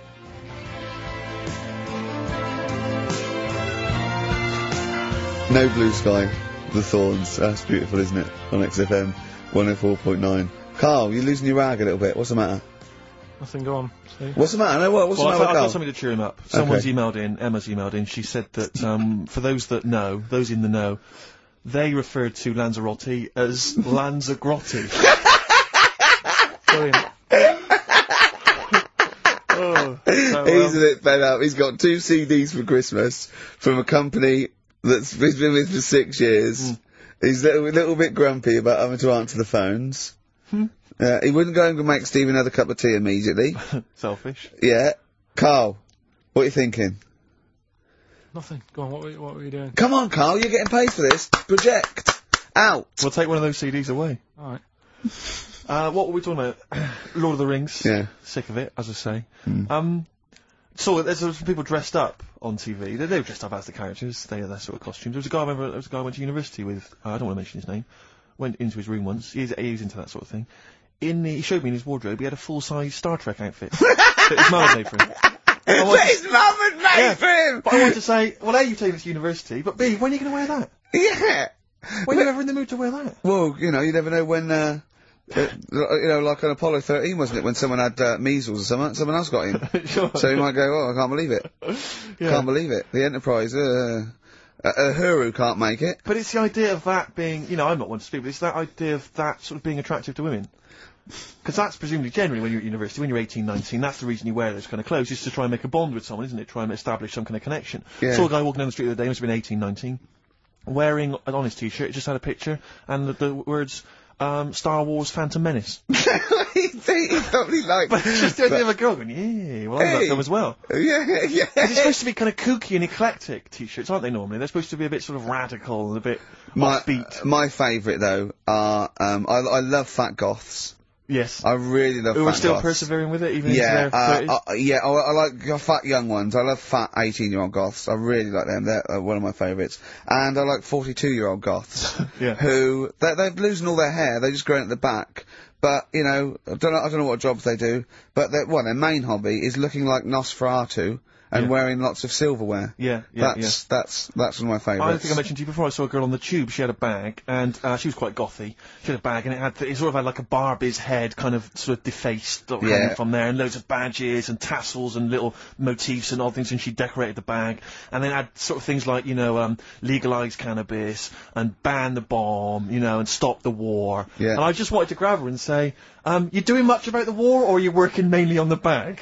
No Blue Sky, The Thorns. That's beautiful, isn't it? On X F M one oh four point nine. Carl, you're losing your rag a little bit. What's the matter? Nothing, go on. See? What's the matter? No, what, what's Well, the I've, matter, I've Carl? got something to cheer him up. Someone's emailed in, Emma's emailed in, she said that, um, for those that know, those in the know, they referred to Lanzarote as Lanzagrotti. Brilliant. Oh, so, He's um, a bit fed up. He's got two C Ds for Christmas from a company that's he's been with for six years. Mm. He's a little, little bit grumpy about having to answer the phones. Hmm. Uh, he wouldn't go and make Steve another cup of tea immediately. selfish. Yeah. Carl, what are you thinking? Nothing. Go on, what were, you- what were you doing? Come on, Carl, you're getting paid for this. Project. Out. We'll take one of those C Ds away. Alright. Uh, what were we talking about? Lord of the Rings. Yeah. Sick of it, as I say. Mm. Um, so there's some people dressed up on T V. They, they were dressed up as the characters. They had their sort of costumes. There was a guy, I remember, there was a guy I went to university with. Uh, I don't want to mention his name. Went into his room once. He's, he's into that sort of thing. In the, he showed me in his wardrobe, he had a full-size Star Trek outfit that his mum had made for him. I wanted That his mum had made Yeah. for him! But I wanted to say, well, A, you've taken it to university, but B, when are you going to wear that? Yeah. When are you ever in the mood to wear that? Well, you know, you never know when, uh, uh, you know, like on Apollo thirteen, wasn't it, when someone had uh, measles or something, someone else got him. Sure. So you might go, oh, I can't believe it. Yeah. Can't believe it. The Enterprise, uh, uh, Uhuru can't make it. But it's the idea of that being, you know, I'm not one to speak, but it's that idea of that sort of being attractive to women. Because that's presumably generally when you're at university, when you're eighteen, nineteen, that's the reason you wear those kind of clothes, is to try and make a bond with someone, isn't it? Try and establish some kind of connection. Yeah. Saw a guy walking down the street the other day, must have been eighteen, nineteen, wearing an honest t-shirt, it just had a picture, and the, the words, um, Star Wars Phantom Menace. he, he probably liked But it's just the idea of a girl going, yeah, well, I love Hey. that film as well. Yeah, yeah. Because it's supposed to be kind of kooky and eclectic t-shirts, aren't they, normally? They're supposed to be a bit sort of radical and a bit My, offbeat. my favourite, though, are, um, I, I love fat goths. Yes. I really love Who fat are still goths. persevering with it, even Yeah, into their thirties? uh, uh, yeah, I, I like uh, fat young ones. I love fat eighteen-year-old goths. I really like them. They're uh, one of my favourites. And I like forty-two-year-old goths. Yeah. Who, they're, they're losing all their hair. They're just growing at the back. But, you know, I don't know, I don't know what jobs they do. But their, well, their main hobby is looking like Nosferatu and Yeah. wearing lots of silverware. Yeah, yeah, That's, that's, that's one of my I favourites. don't think I mentioned to you before, I saw a girl on the tube, she had a bag, and uh, she was quite gothy. She had a bag, and it had, it sort of had like a Barbie's head kind of sort of defaced sort of Yeah. coming from there, and loads of badges and tassels and little motifs and odd things, and she decorated the bag. And then had sort of things like, you know, um, legalise cannabis, and ban the bomb, you know, and stop the war. Yeah. And I just wanted to grab her and say, um, you doing much about the war, or are you working mainly on the bag?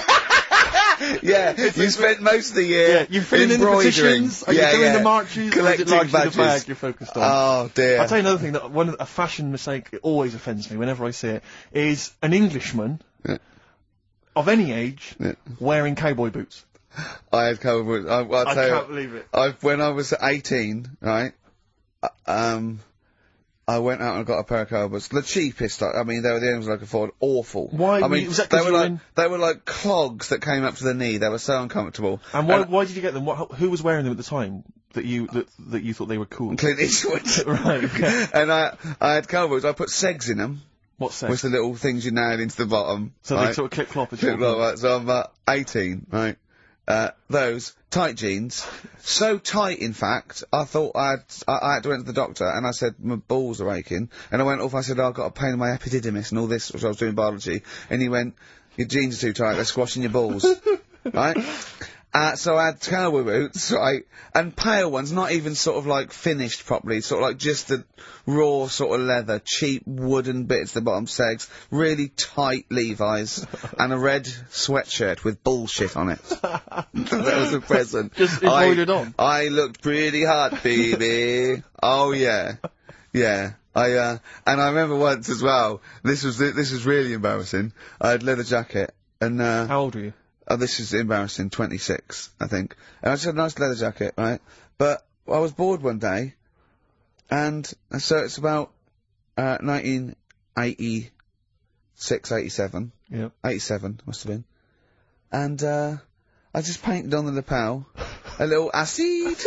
Yeah, you spent most of the year Yeah, you filling in the embroidering. petitions? Are yeah, you doing yeah. the marches? Or is it Collecting largely badges. the bag you're focused on? Oh dear. I'll tell you another thing that one of the, a fashion mistake that always offends me whenever I see it is an Englishman Yeah. of any age Yeah. wearing cowboy boots. I had cowboy. I, I'll I tell you, can't believe it. I when I was eighteen, right? uh, Um, I went out and got a pair of cowboys. The cheapest. I I mean, they were the only ones I could afford. Awful. Why I were mean, you- was that they 'cause were you were like in- they were like clogs that came up to the knee. They were so uncomfortable. And why, And- why did you get them? What, who was wearing them at the time that you that, that you thought they were cool? Clint Eastwood. Right, okay. And I I had cowboys. I put segs in them. What's that? With the little things you nailed into the bottom. So right? they sort of clip clop as you Clip walk like that. So I'm uh, eighteen, right? Uh, those tight jeans, so tight in fact, I thought I'd, I, I had to went to the doctor and I said my balls are aching, and I went off. I said oh, I've got a pain in my epididymis and all this, which I was doing biology, and he went, your jeans are too tight, they're squashing your balls, right? Uh, so I had cowboy boots, right, and pale ones, not even sort of like finished properly, sort of like just the raw sort of leather, cheap wooden bits, the bottom segs, really tight Levi's, and a red sweatshirt with bullshit on it. That was a present. Just embroidered I, on? I looked pretty hot, baby. Oh yeah. Yeah. I, uh, and I remember once as well, this was, this was really embarrassing. I had leather jacket, and, uh, How old were you? oh, this is embarrassing, twenty-six, I think. And I just had a nice leather jacket, right? But I was bored one day, and, and so it's about, uh, nineteen eighty-six, eighty-seven. Yep. eighty-seven, must have been. And, uh, I just painted on the lapel a little acid.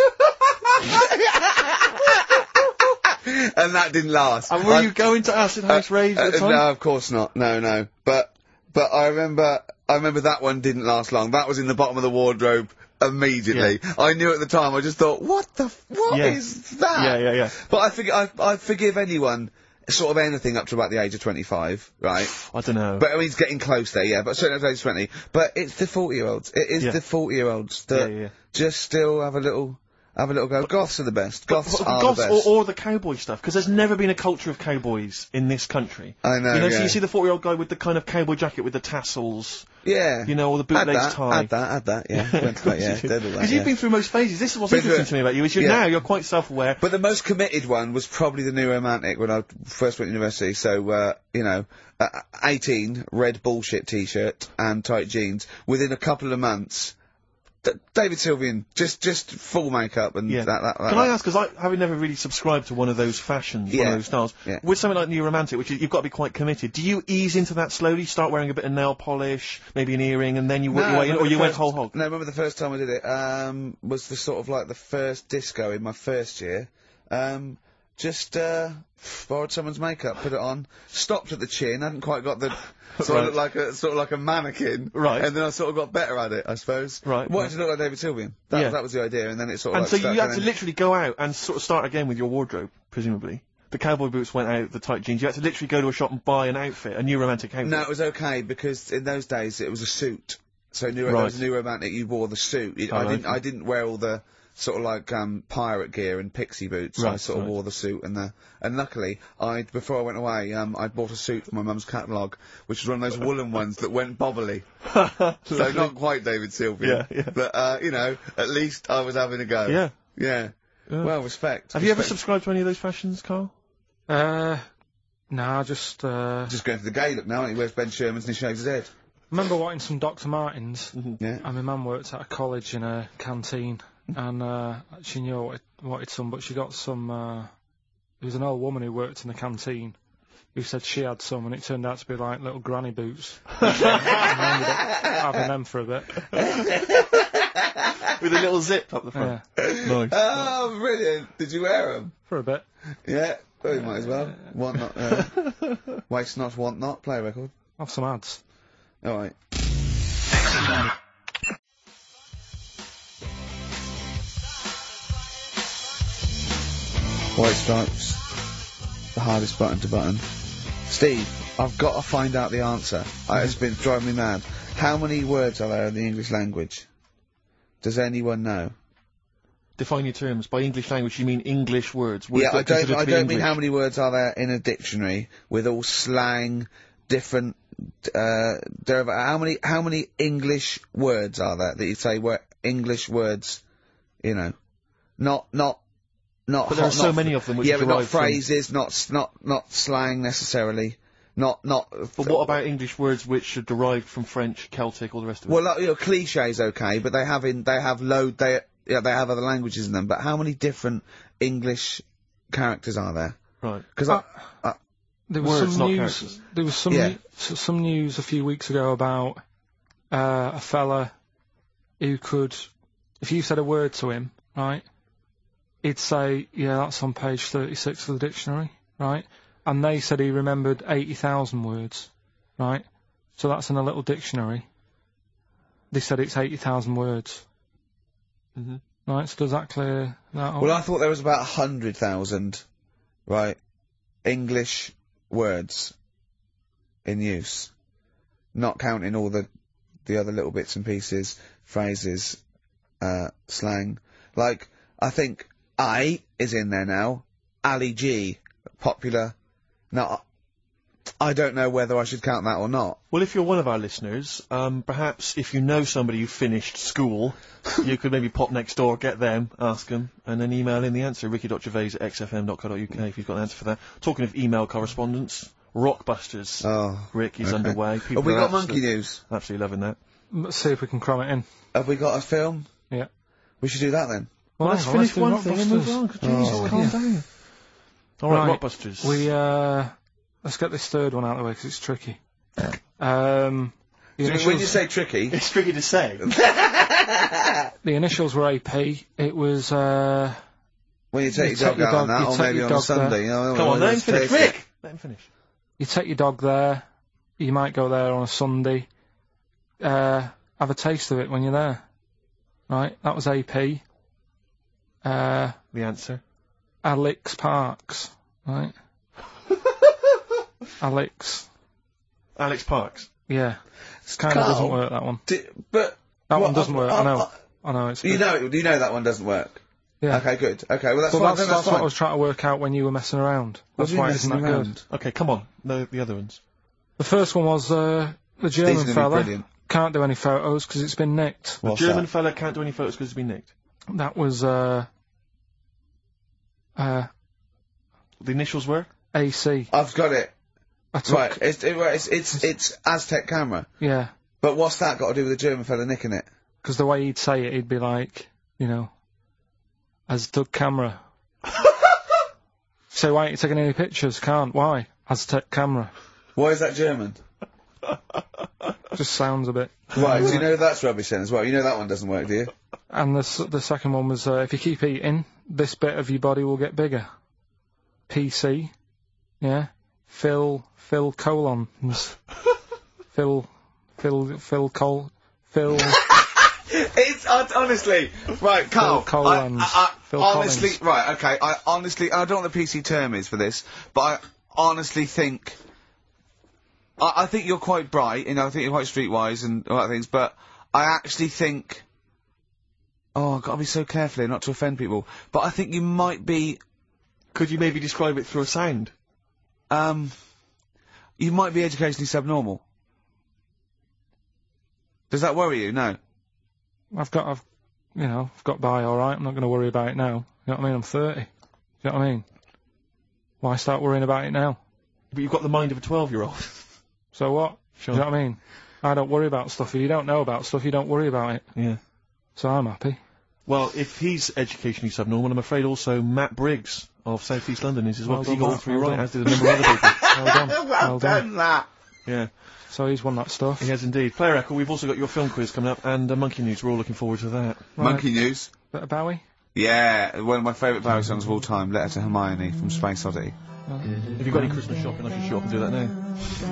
And that didn't last. And were I- you going to Acid House raves at the uh, time? No, of course not. No, no. But, but I remember, I remember that one didn't last long. That was in the bottom of the wardrobe immediately. I knew at the time, I just thought, what the, f- what is Yeah. that? Yeah, yeah, yeah. But I forg I, I forgive anyone, sort of anything up to about the age of twenty-five, right? I don't know. But I mean, it's getting close there, yeah, but certainly up to the age of twenty. But it's the forty-year-olds. It is Yeah. the forty-year-olds that Yeah, yeah. just still have a little, have a little go. Goths are the best. Goths But- are Goths the best. or, or the cowboy stuff, because there's never been a culture of cowboys in this country. I know, You know, yeah. so you see the forty-year-old guy with the kind of cowboy jacket with the tassels, Yeah. you know, or the Add bootlegs that, tie. add that, add that, yeah. Went to that, yeah, did all that, Because yeah. you've been through most phases. This is what's Been through interesting to me about you, is you're yeah. now, you're quite self-aware. But the most committed one was probably the New Romantic when I first went to university. So, uh, you know, uh, eighteen, red bullshit t-shirt and tight jeans. Within a couple of months, D- David Sylvian, just just full makeup and Yeah. that, that, that. Can I that. ask, because I having never really subscribed to one of those fashions, one Yeah. of those styles, Yeah. with something like New Romantic, which is, you've got to be quite committed, do you ease into that slowly, start wearing a bit of nail polish, maybe an earring, and then you work No, your way in, remember or the you went first- whole hog? No, I remember the first time I did it, um, was the sort of like the first disco in my first year. Um, just, uh, borrowed someone's makeup, put it on, stopped at the chin, hadn't quite got the, sort Right. of looked like a, sort of like a mannequin. Right. And then I sort of got better at it, I suppose. Right, Wanted right. to look like David Sylvian. That, Yeah. that was the idea, and then it sort of And like so stuck, you had and to then- literally go out and sort of start again with your wardrobe, presumably. The cowboy boots went out, the tight jeans. You had to literally go to a shop and buy an outfit, a New Romantic outfit. No, it was okay, because in those days it was a suit. So new, Right. there was a New Romantic, you wore the suit. It, Oh, I didn't, okay. I didn't wear all the sort of like, um, pirate gear and pixie boots. I Right, sort of right. wore the suit and the, and luckily, I, before I went away, um, I bought a suit from my mum's catalogue, which was one of those woolen ones that went bobbly. So not quite David Sylvian. Yeah, yeah. But, uh, you know, at least I was having a go. Yeah. Yeah. Yeah. Well, respect. Have you ever respect. subscribed to any of those fashions, Carl? Uh, nah, just, uh, Just going for the gay look now, and he wears Ben Sherman's and he shaves his head. remember wanting some Doctor Martens, Yeah. and my mum worked at a college in a canteen, and, uh, she knew I wanted, wanted some, but she got some, uh, there was an old woman who worked in the canteen, who said she had some, and it turned out to be like little granny boots. And I ended up having them for a bit. With a little zip up the front. Yeah, Nice. Oh, brilliant. Did you wear them? for a bit. Yeah, well, you might as well. Want not, uh, waste not, want not, play a record. Have some ads. Alright. White Stripes, the hardest button to button. Steve, I've got to find out the answer. Uh, It's been driving me mad. How many words are there in the English language? Does anyone know? Define your terms. By English language, you mean English words. words Yeah, that I are don't. considered I to be don't mean English. how many words are there in a dictionary with all slang, different. Uh, deriva- how many? How many English words are there that you say were English words? You know, not not not. But there are hot- so not- many of them which yeah, but not derive from- phrases, not s- not not slang necessarily. Not not. But what about English words which are derived from French, Celtic, all the rest of it? Well, like, you know, cliches okay, but they have in they have load they yeah they have other languages in them. But how many different English characters are there? right. Because Uh, I, I There was Words, some not news. characters. There was some Yeah. ne- s- some news a few weeks ago about uh, a fella who could, if you said a word to him, right, he'd say, "Yeah, that's on page thirty-six of the dictionary," right, and they said he remembered eighty thousand words, right, so that's in a little dictionary. They said it's eighty thousand words, hmm right. So does that clear that up? Well, I thought there was about a hundred thousand, right, English words in use, not counting all the the other little bits and pieces, phrases, uh, slang. Like, I think I is in there now. Ali G, popular. Now, I don't know whether I should count that or not. Well, if you're one of our listeners, um, perhaps if you know somebody who finished school, you could maybe pop next door, get them, ask them, and then email in the answer. ricky.gervais at x f m dot co dot u k if you've got an answer for that. Talking of email correspondence, Rockbusters. Oh, Rick is okay. underway. People Have we are got absolute- monkey news? Absolutely loving that. Let's see if we can cram it in. Have we got a film? Yeah. We should do that then. Well, let's hang finish do one thing and move Rockbusters. on. Jesus, Oh, calm yeah. down. All right, Right, Rockbusters. We, uh, let's get this third one out of the way because it's tricky. Um, the So when initials, you say tricky, It's tricky to say. the initials were A P. It was, uh, when you take You your take dog your out on dog- that, you or take maybe your on a dog there. Sunday, you know, Come on, let him let's finish. face it. Rick! Let him finish. you take your dog there. You might go there on a Sunday. Uh, have a taste of it when you're there. Right? That was A P. Uh, The answer. Alex Parks. Right? Alex. Alex Parks. Yeah. It kind of Carl, doesn't work, that one. Di- but That what- one doesn't work, I uh, know. uh, I know, it's You good. know, you know that one doesn't work. Yeah. Okay, good. Okay, well that's Well, fine. that's, then that's that's what I fine. was trying to work out when you were messing around. What That's do you why mean it isn't messing that around? good. Okay, come on. The, the other ones. The first one was, uh, the These are German gonna be fella. brilliant. Can't do any photos because it's been nicked. What's German that? fella can't do any photos because it's been nicked. That was, uh, uh, The initials were? A C. I've got it. I took, Right, it's, it, right, it's, it's, it's Aztec camera. yeah. But what's that got to do with the German fella nicking it? Because the way he'd say it, he'd be like, you know, Aztec camera. So why ain't you taking any pictures? Can't. Why? Aztec camera. Why is that German? Just sounds a bit. Right, so you know that's rubbish then as well. You know that one doesn't work, do you? And the, s- the second one was, uh, if you keep eating, this bit of your body will get bigger. P C. Yeah. Phil, Phil colons. Phil, Phil, Phil col, Phil, It's uh, honestly right, Carl. Phil I, Collins. I, I, Phil honestly, Collins. right, okay. I honestly, I don't know what the P C term is for this, but I honestly think, I, I think you're quite bright, you know. I think you're quite streetwise and all that things, but I actually think, oh, I've got to be so careful here not to offend people. But I think you might be, Could you maybe describe it through a sound? um, you might be educationally subnormal. Does that worry you? No. I've got, I've, you know, I've got by alright, I'm not going to worry about it now. You know what I mean? I'm thirty. You know what I mean? Why start worrying about it now? But you've got the mind of a twelve-year-old. So what? Sure. You know what I mean? I don't worry about stuff. If you don't know about stuff, you don't worry about it. Yeah. So I'm happy. Well, if he's educationally subnormal, I'm afraid also Matt Briggs of South East London is as well, Well 'cause he done, got all Matt, three well right, done. as did a number of other people. Well done. well done. that. Yeah, So he's won that stuff. he has indeed. Player Echo, we've also got your film quiz coming up, and uh, Monkey News, we're all looking forward to that. Right. Monkey News. Bit of Bowie. Yeah, one of my favourite Bowie songs of all time, Letter to Hermione from Space Oddity. Have you got any Christmas shopping? I should show up and do that now.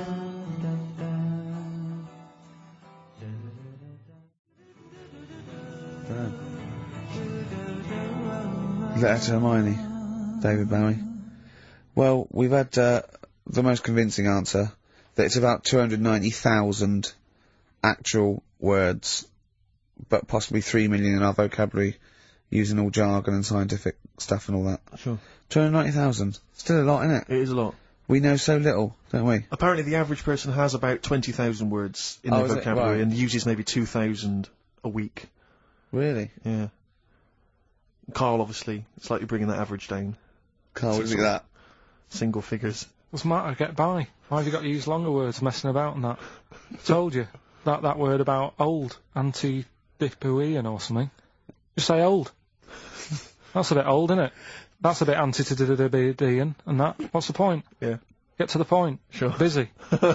Letter to Hermione, David Bowie. Well, we've had uh, the most convincing answer, that it's about two hundred ninety thousand actual words, but possibly three million in our vocabulary, using all jargon and scientific stuff and all that. Sure. two hundred ninety thousand. Still a lot, isn't it? It is a lot. We know so little, don't we? Apparently the average person has about twenty thousand words in Oh, their is it? vocabulary Right. and uses maybe two thousand a week. Really? Yeah. Carl, obviously, slightly bringing that average down. Carl, what do you think of that? Single figures. What's the matter? Get by. Why have you got to use longer words messing about and that? Told you. That that word about old. Anti-dipuian or something. Just say old. That's a bit old, isn't it? That's a bit anti-dipuian and that. What's the point? Yeah. Get to the point. Sure. Busy.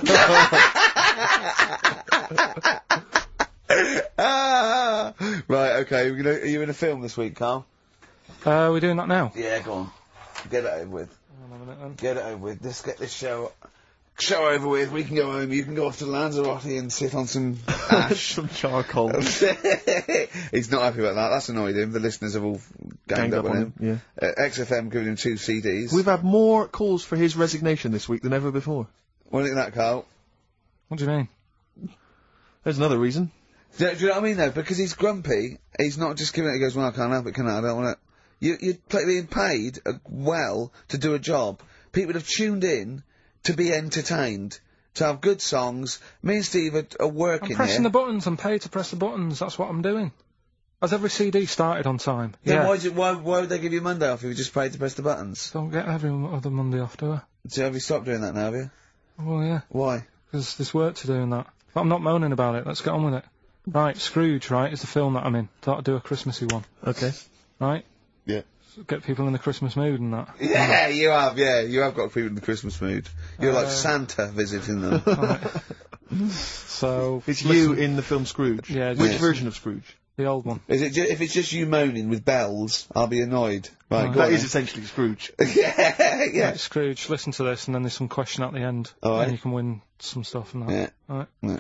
Ah! Right, okay, we're gonna, are you in a film this week, Carl? Uh, we're doing that now. Yeah, go on. Get it over with. Hang on a minute then. Get it over with. Let's get this show show over with. We can go home. You can go off to Lanzarote and sit on some ash. Some charcoal. He's not happy about that. That's annoyed him. The listeners have all ganged, Ganged up, up on on him. him, Uh, X F M giving him two C Ds. We've had more calls for his resignation this week than ever before. What do you think of that, Carl? What do you mean? There's another reason. Do, you- do you know what I mean though? Because he's grumpy, he's not just giving it, he goes, well, I can't help it, can I? I don't want it. You, you're pl- being paid uh, well to do a job. People have tuned in to be entertained, to have good songs. Me and Steve are, are working I'm pressing here. the buttons. I'm paid to press the buttons. That's what I'm doing. Has every C D started on time? Then yeah. why, did, why, why would they give you Monday off if you just paid to press the buttons? Don't get every other Monday off, do I? So have you stopped doing that now, have you? Well, yeah. Why? Because there's work to do in that. But I'm not moaning about it. Let's get on with it. Right, Scrooge, right, is the film that I'm in. Thought I'd do a Christmassy one. Okay. Right? Yeah. Get people in the Christmas mood and that. Yeah, you have, yeah, you have got people in the Christmas mood. You're like Uh, Santa visiting them. So... It's listen- you in the film Scrooge. Yeah, Which just- version of Scrooge? The old one. Is it ju- if it's just you moaning with bells, I'll be annoyed. Right, Right. go That on is then. essentially Scrooge. yeah, yeah. Right, Scrooge, listen to this and then there's some question at the end. All right. And you can win some stuff and that. Yeah. Alright. Yeah.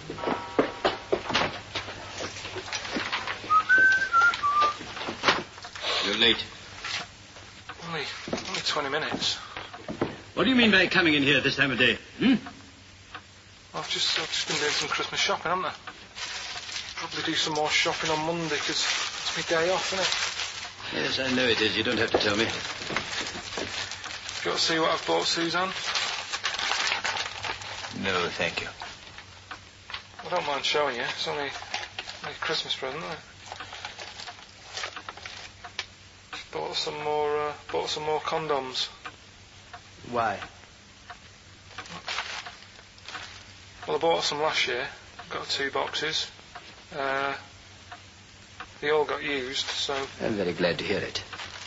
You're late. Only, only twenty minutes. What do you mean by coming in here at this time of day? Hmm? I've just, I've just been doing some Christmas shopping, haven't I? Probably do some more shopping on Monday because it's my day off, isn't it? Yes, I know it is. You don't have to tell me. Got to see what I've bought Suzanne? No, thank you. I don't mind showing you. It's only, only a Christmas present, isn't it? Bought some more, uh, bought some more condoms. Why? Well, I bought some last year. Got two boxes. Uh, they all got used, so... I'm very glad to hear it.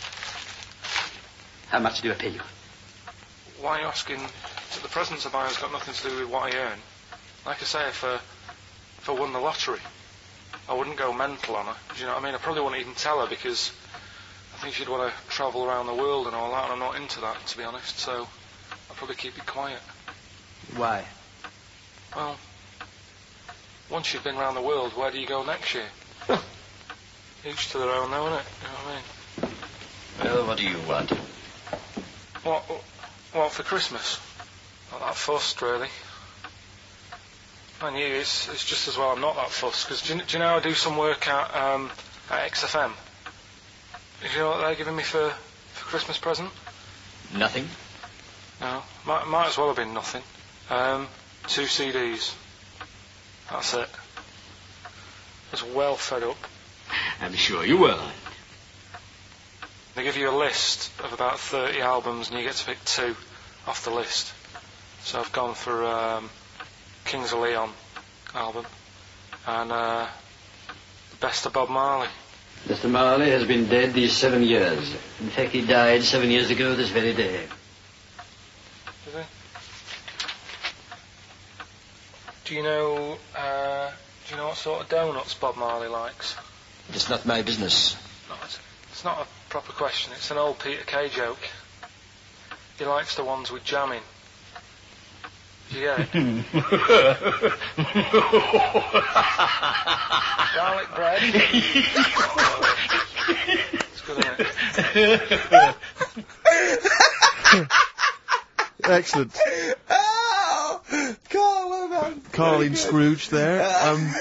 How much do I pay you? Why are you asking? The presents I buy has got nothing to do with what I earn. Like I say, if, uh, if I won the lottery, I wouldn't go mental on her. Do you know what I mean? I probably wouldn't even tell her because I think she'd want to travel around the world and all that, and I'm not into that, to be honest, so I'd probably keep it quiet. Why? Well, once you've been around the world, where do you go next year? Each to their own, though, innit? You know what I mean? Well, what do you want? What, what for Christmas? Not that fussed, really. And you, it's, it's just as well I'm not that fussed, because do, you- do you know I do some work at, um, at X F M? Do you know what they're giving me for, for Christmas present? Nothing? No, might, might as well have been nothing. Um, two C Ds. That's it. I was well fed up. I'm sure you will. They give you a list of about thirty albums and you get to pick two off the list. So I've gone for um, Kings of Leon album and uh, the best of Bob Marley. Mister Marley has been dead these seven years. In fact, he died seven years ago this very day. Is he? Do you know, uh, do you know what sort of donuts Bob Marley likes? It's not my business. No, it's, it's not a proper question. It's an old Peter Kay joke. He likes the ones with jam in. Did you get it? Garlic bread. Oh, it's good, isn't it? Excellent. Oh! Carl, well done. Carl in Scrooge there. Um,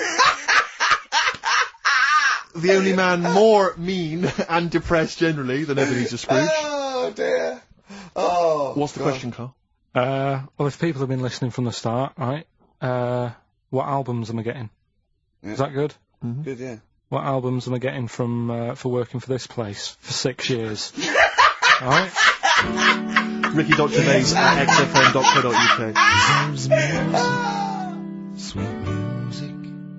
the only man more mean and depressed generally than Ebenezer Scrooge. Oh, dear. Oh. What's the God. question, Carl? Uh, well, if people have been listening from the start, right, uh, what albums am I getting? Yeah. Is that good? Good, yeah. What albums am I getting from, uh, for working for this place for six years? Alright? Ricky dot Gervais at x f m dot co dot u k. There's music, sweet music.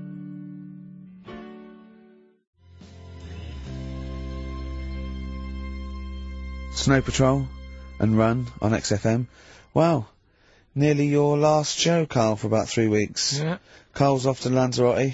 Snow Patrol and Run on X F M. Wow. Nearly your last show, Carl, for about three weeks. Yeah. Carl's off to Lanzarote.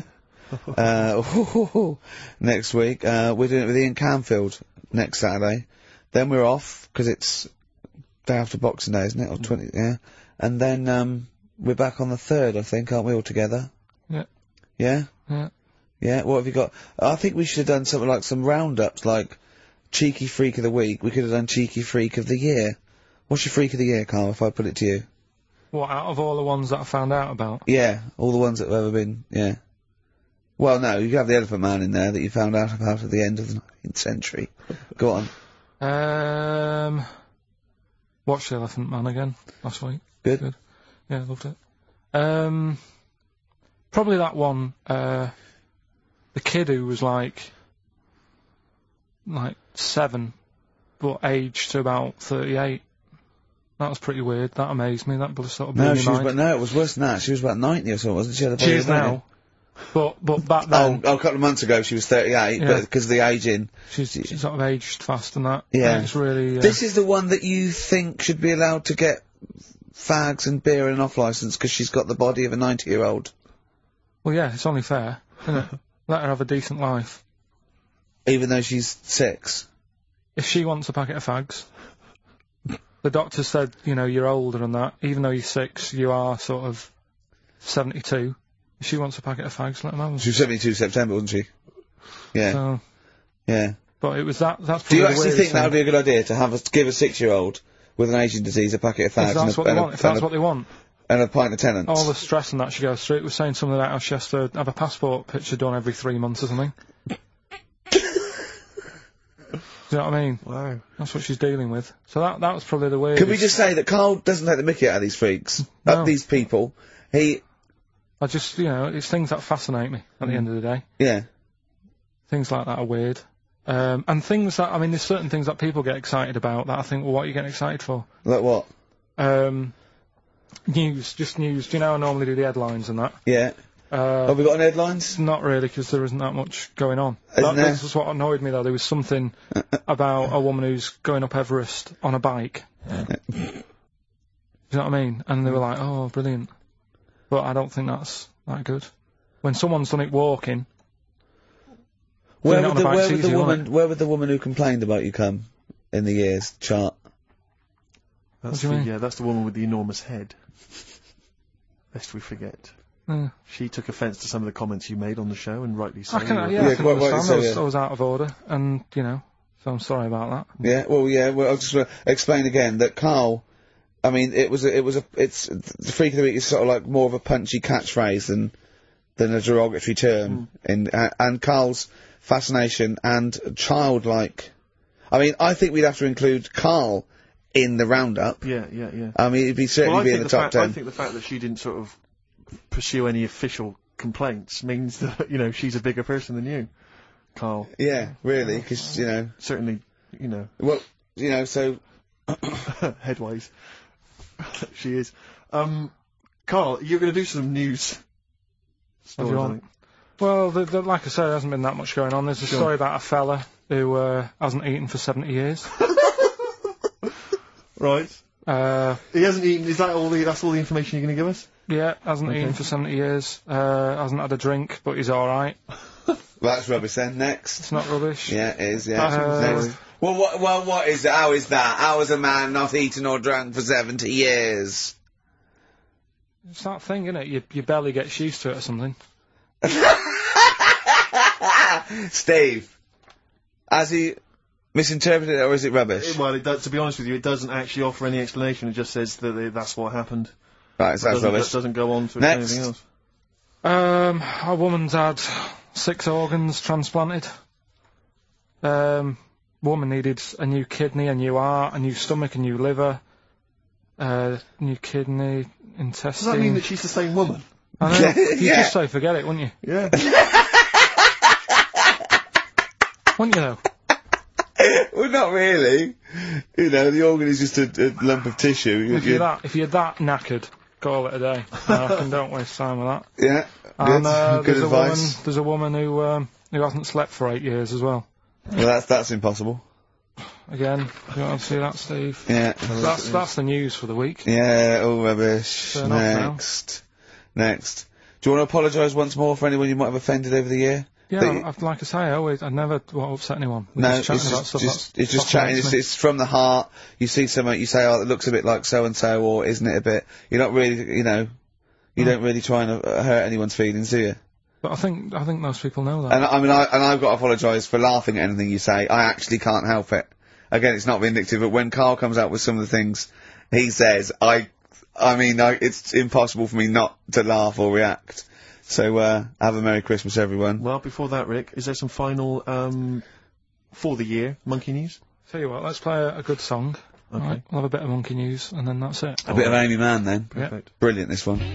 uh, next week. Uh, we're doing it with Ian Canfield next Saturday. Then we're off, because it's day after Boxing Day, isn't it? Or twenty, yeah. And then, um, we're back on the third, I think, aren't we, all together? Yeah. Yeah? Yeah. Yeah, what have you got? I think we should have done something like some roundups, like Cheeky Freak of the Week. We could have done Cheeky Freak of the Year. What's your Freak of the Year, Carl, if I put it to you? What, out of all the ones that I found out about? Yeah, all the ones that have ever been, yeah. Well, no, you have the Elephant Man in there that you found out about at the end of the nineteenth century. Go on. Um, watched The Elephant Man again last week. Good. Good. Yeah, loved it. Um, probably that one, uh, the kid who was like, like seven, but aged to about thirty-eight. That was pretty weird. That amazed me. That just sort of blew No, my she was, mind. but no, it was worse than that. She was about ninety or something, wasn't she? Had a She baby, is wasn't now. But, but back Oh, then, oh, a couple of months ago she was thirty-eight, Yeah. but because of the aging. she's, she's sort of aged fast and that. Yeah. And it's really, uh, This is the one that you think should be allowed to get fags and beer and an off licence because she's got the body of a ninety-year-old. well, yeah, it's only fair, isn't it? Let her have a decent life. Even though she's six. If she wants a packet of fags, the doctor said, you know, you're older and that, even though you're six, you are sort of seventy-two. If she wants a packet of fags, let them have them. She was seventy-two September, wasn't she? Yeah, So, yeah. but it was that, that's Do you probably the actually weirdest think that would thing. be a good idea, to have a, to give a six-year-old with an aging disease a packet of fags If that's and, what a, they and, want, a, if that's and, a, what they want. and a pint of Tennent's? All the stress and that she goes through, it was saying something about how she has to have a passport picture done every three months or something. Do you know what I mean? Wow. That's what she's dealing with. So that that was probably the weirdest. Can we just say that Carl doesn't take the mickey out of these freaks, No. of these people? He, I just, you know, it's things that fascinate me at the end of the day. yeah. Things like that are weird. Um, and things that, I mean, there's certain things that people get excited about that I think, well, what are you getting excited for? Like what? Um, news, just news. Do you know I normally do the headlines and that? Yeah. Uh, Have we got any headlines? Not really, because there isn't that much going on. Isn't That, there? this was what annoyed me, though. There was something about a woman who's going up Everest on a bike. Do you know what I mean? And they were like, oh, brilliant. But I don't think that's that good. When someone's done it walking, Where doing it would, on a the, bike's where, would the easy, woman, isn't where would the woman who complained about you come in the years chart? That's do you the, mean? yeah, that's the woman with the enormous head. Lest we forget. Yeah. She took offence to some of the comments you made on the show, and rightly so. I can, You were- yeah, Yeah, I can quite rightly understand. so, I, was, yeah. I was out of order, and, you know, so I'm sorry about that. Yeah, well, yeah, well, I'll just uh, explain again that Carl, I mean, it was a, it was a, it's, the Freak of the Week is sort of like more of a punchy catchphrase than, than a derogatory term. In, uh, and Carl's fascination and childlike, I mean, I think we'd have to include Carl in the roundup. Yeah, yeah, yeah. I mean, he'd be certainly Well, I be in think the the top fact, I ten. think the fact that she didn't sort of pursue any official complaints means that, you know, she's a bigger person than you, Carl. Yeah, really, because, you know, Certainly, you know, well, you know, so, headways. She is. Um, Carl, you're going to do some news What stories, do you I want? think. Well, the, the, like I said, there hasn't been that much going on. There's a Go on. story about a fella who uh, hasn't eaten for seventy years. Right. Uh, He hasn't eaten. Is that all the? That's all the information you're going to give us? yeah, hasn't Okay. eaten for seventy years. Uh, hasn't had a drink, but he's alright. well, that's rubbish then. Next. It's not rubbish. Yeah, it is, yeah. Uh, Next. Well, what, well, what is it? How is that? How is a man not eaten or drunk for seventy years? It's that thing, isn't it? Your, your belly gets used to it or something. Steve, has he misinterpreted it or is it rubbish? Well, it does, to be honest with you, it doesn't actually offer any explanation. It just says that it, that's what happened. Right, It so that's doesn't, rubbish. it doesn't go on to Next. anything else. Um, a woman's had six organs transplanted. Um, woman needed a new kidney, a new heart, a new stomach, a new liver, uh, new kidney, intestine. Does that mean that she's the same woman? I know. You'd Yeah. just say forget it, wouldn't you? Yeah. Wouldn't you though? Well, not really. You know, the organ is just a, a lump of tissue. You- If you- you're that, if you're that knackered, call it a day. I reckon don't waste time with that. Yeah, And good, uh, good there's a woman, advice. there's a woman who um, who hasn't slept for eight years as well. Well, that's that's impossible. Again, you want to see that, Steve? Yeah, That's that's the news for the week. yeah, all rubbish. Turn off now. Next, next. Do you want to apologise once more for anyone you might have offended over the year? Yeah, That you- I've, like I say, I always, I never want to upset anyone. We're No, just it's chatting about just, stuff just that's it's just fascinating chatting. to It's, me. it's from the heart. You see something, you say, "Oh, it looks a bit like so and so," or "Isn't it a bit?" You're not really, you know, you Mm. don't really try and uh, hurt anyone's feelings, do you? But I think I think most people know that. And I mean, I and I've got to apologise for laughing at anything you say. I actually can't help it. Again, it's not vindictive, but when Carl comes out with some of the things he says, I, I mean, I, it's impossible for me not to laugh or react. So, uh, have a Merry Christmas, everyone. Well, before that, Rick, is there some final, um, for the year, Monkey News? Tell you what, let's play a, a good song. Okay. Right, we'll have a bit of Monkey News, and then that's it. A bit of Amy Mann, then. Perfect. Brilliant, this one.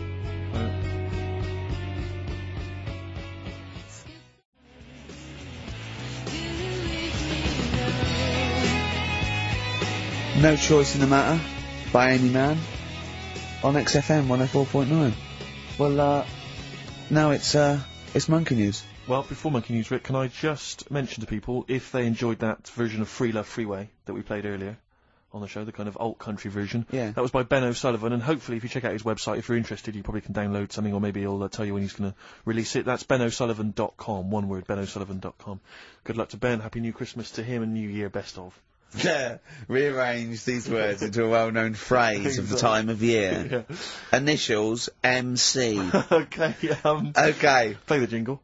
No Choice in the Matter by Amy Mann on X F M one oh four point nine. Well, uh, now it's, uh, it's Monkey News. Well, before Monkey News, Rick, can I just mention to people, if they enjoyed that version of Free Love Freeway that we played earlier on the show, the kind of alt country version. Yeah. That was by Ben O'Sullivan, and hopefully if you check out his website, if you're interested, you probably can download something, or maybe he'll uh, tell you when he's going to release it. That's ben o sullivan dot com, one word, ben o sullivan dot com. Good luck to Ben, Happy New Christmas to him, and New Year, best of. Yeah, rearrange these words into a well-known phrase of the time of year. Yeah. Initials M C. Okay, um, Okay. play the jingle.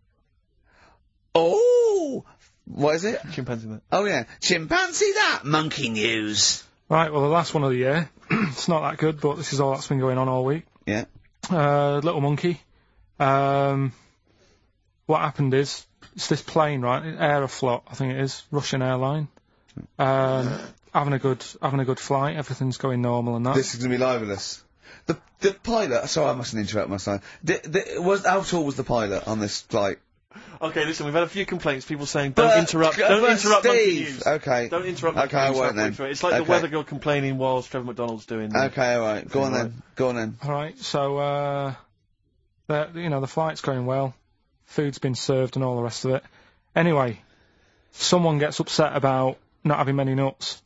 Oh! What is it? Chimpanzee that. Oh yeah. Chimpanzee that! Monkey News! Right, well, the last one of the year. It's not that good, but this is all that's been going on all week. Yeah. Uh, Little Monkey. Um, what happened is, it's this plane, right? Aeroflot, I think it is. Russian airline. Um, having a good, having a good flight. Everything's going normal and that. This is gonna be libelous. The, the pilot, sorry I mustn't interrupt my son. The, the, was, how tall was the pilot on this flight? Okay, listen, we've had a few complaints, people saying, don't But- interrupt, but don't interrupt Monkey Steve, News. okay. Don't interrupt Okay, Monkey I News won't halfway then. through it. It's like the Okay. weather girl complaining whilst Trevor McDonald's doing the... Okay, alright. Go on then. Go on then. Alright, so, uh, the, you know, the flight's going well. Food's been served and all the rest of it. Anyway, someone gets upset about not having many nuts.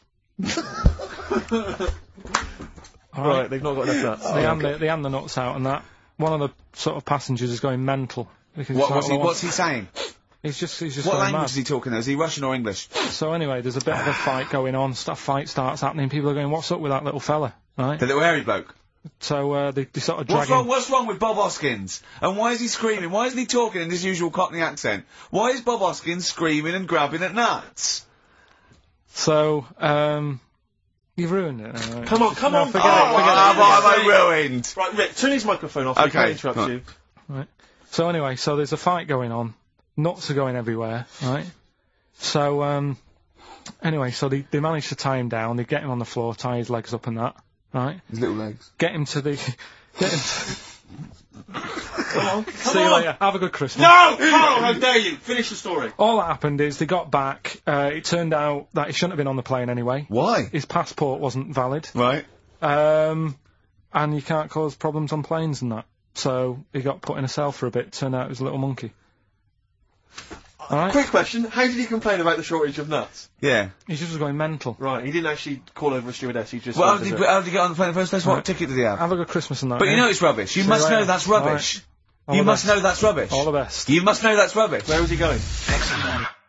Right, they've not got enough nuts. They hand the, they hand the nuts out and that. One of the sort of passengers is going mental. Because What it's like, was he, well, I want- what's he saying? He's just, he's just What going language mad. is he talking though? Is he Russian or English? So anyway, there's a bit of a fight going on. Stuff fight starts happening. People are going, "What's up with that little fella?" Right? The little hairy bloke. So uh, they, they sort of drag What's him. wrong, what's wrong with Bob Hoskins? And why is he screaming? Why isn't he talking in his usual Cockney accent? Why is Bob Hoskins screaming and grabbing at nuts? So um, you've ruined it. Right? Come on, come No, on. forget Oh, it. what Forget have it. I ruined? Right, Rick, turn his microphone off. We Okay, can't interrupt right. you. Right. So anyway, so there's a fight going on. Nuts are going everywhere. Right. So um, anyway, so they they manage to tie him down. They get him on the floor, tie his legs up and that. Right. His little legs. Get him to the. Get him. To, Come on, come see you on. later. Have a good Christmas. No! Carl, how dare you? Finish the story. All that happened is they got back. Uh, it turned out that he shouldn't have been on the plane anyway. Why? His passport wasn't valid. Right. Um, and you can't cause problems on planes and that. So he got put in a cell for a bit. Turned out it was a little monkey. Alright? Quick question, how did he complain about the shortage of nuts? Yeah. He just was going mental. Right, he didn't actually call over a stewardess, he just... Well, how wanted did, to- he, how did he get on the plane in the first place? What Right. ticket did he have? Have a good Christmas and that. But you eh? know it's rubbish. You See must you know later. that's rubbish. All You the must best. know that's rubbish. All the best. You must know that's rubbish. Where was he going? Excellent.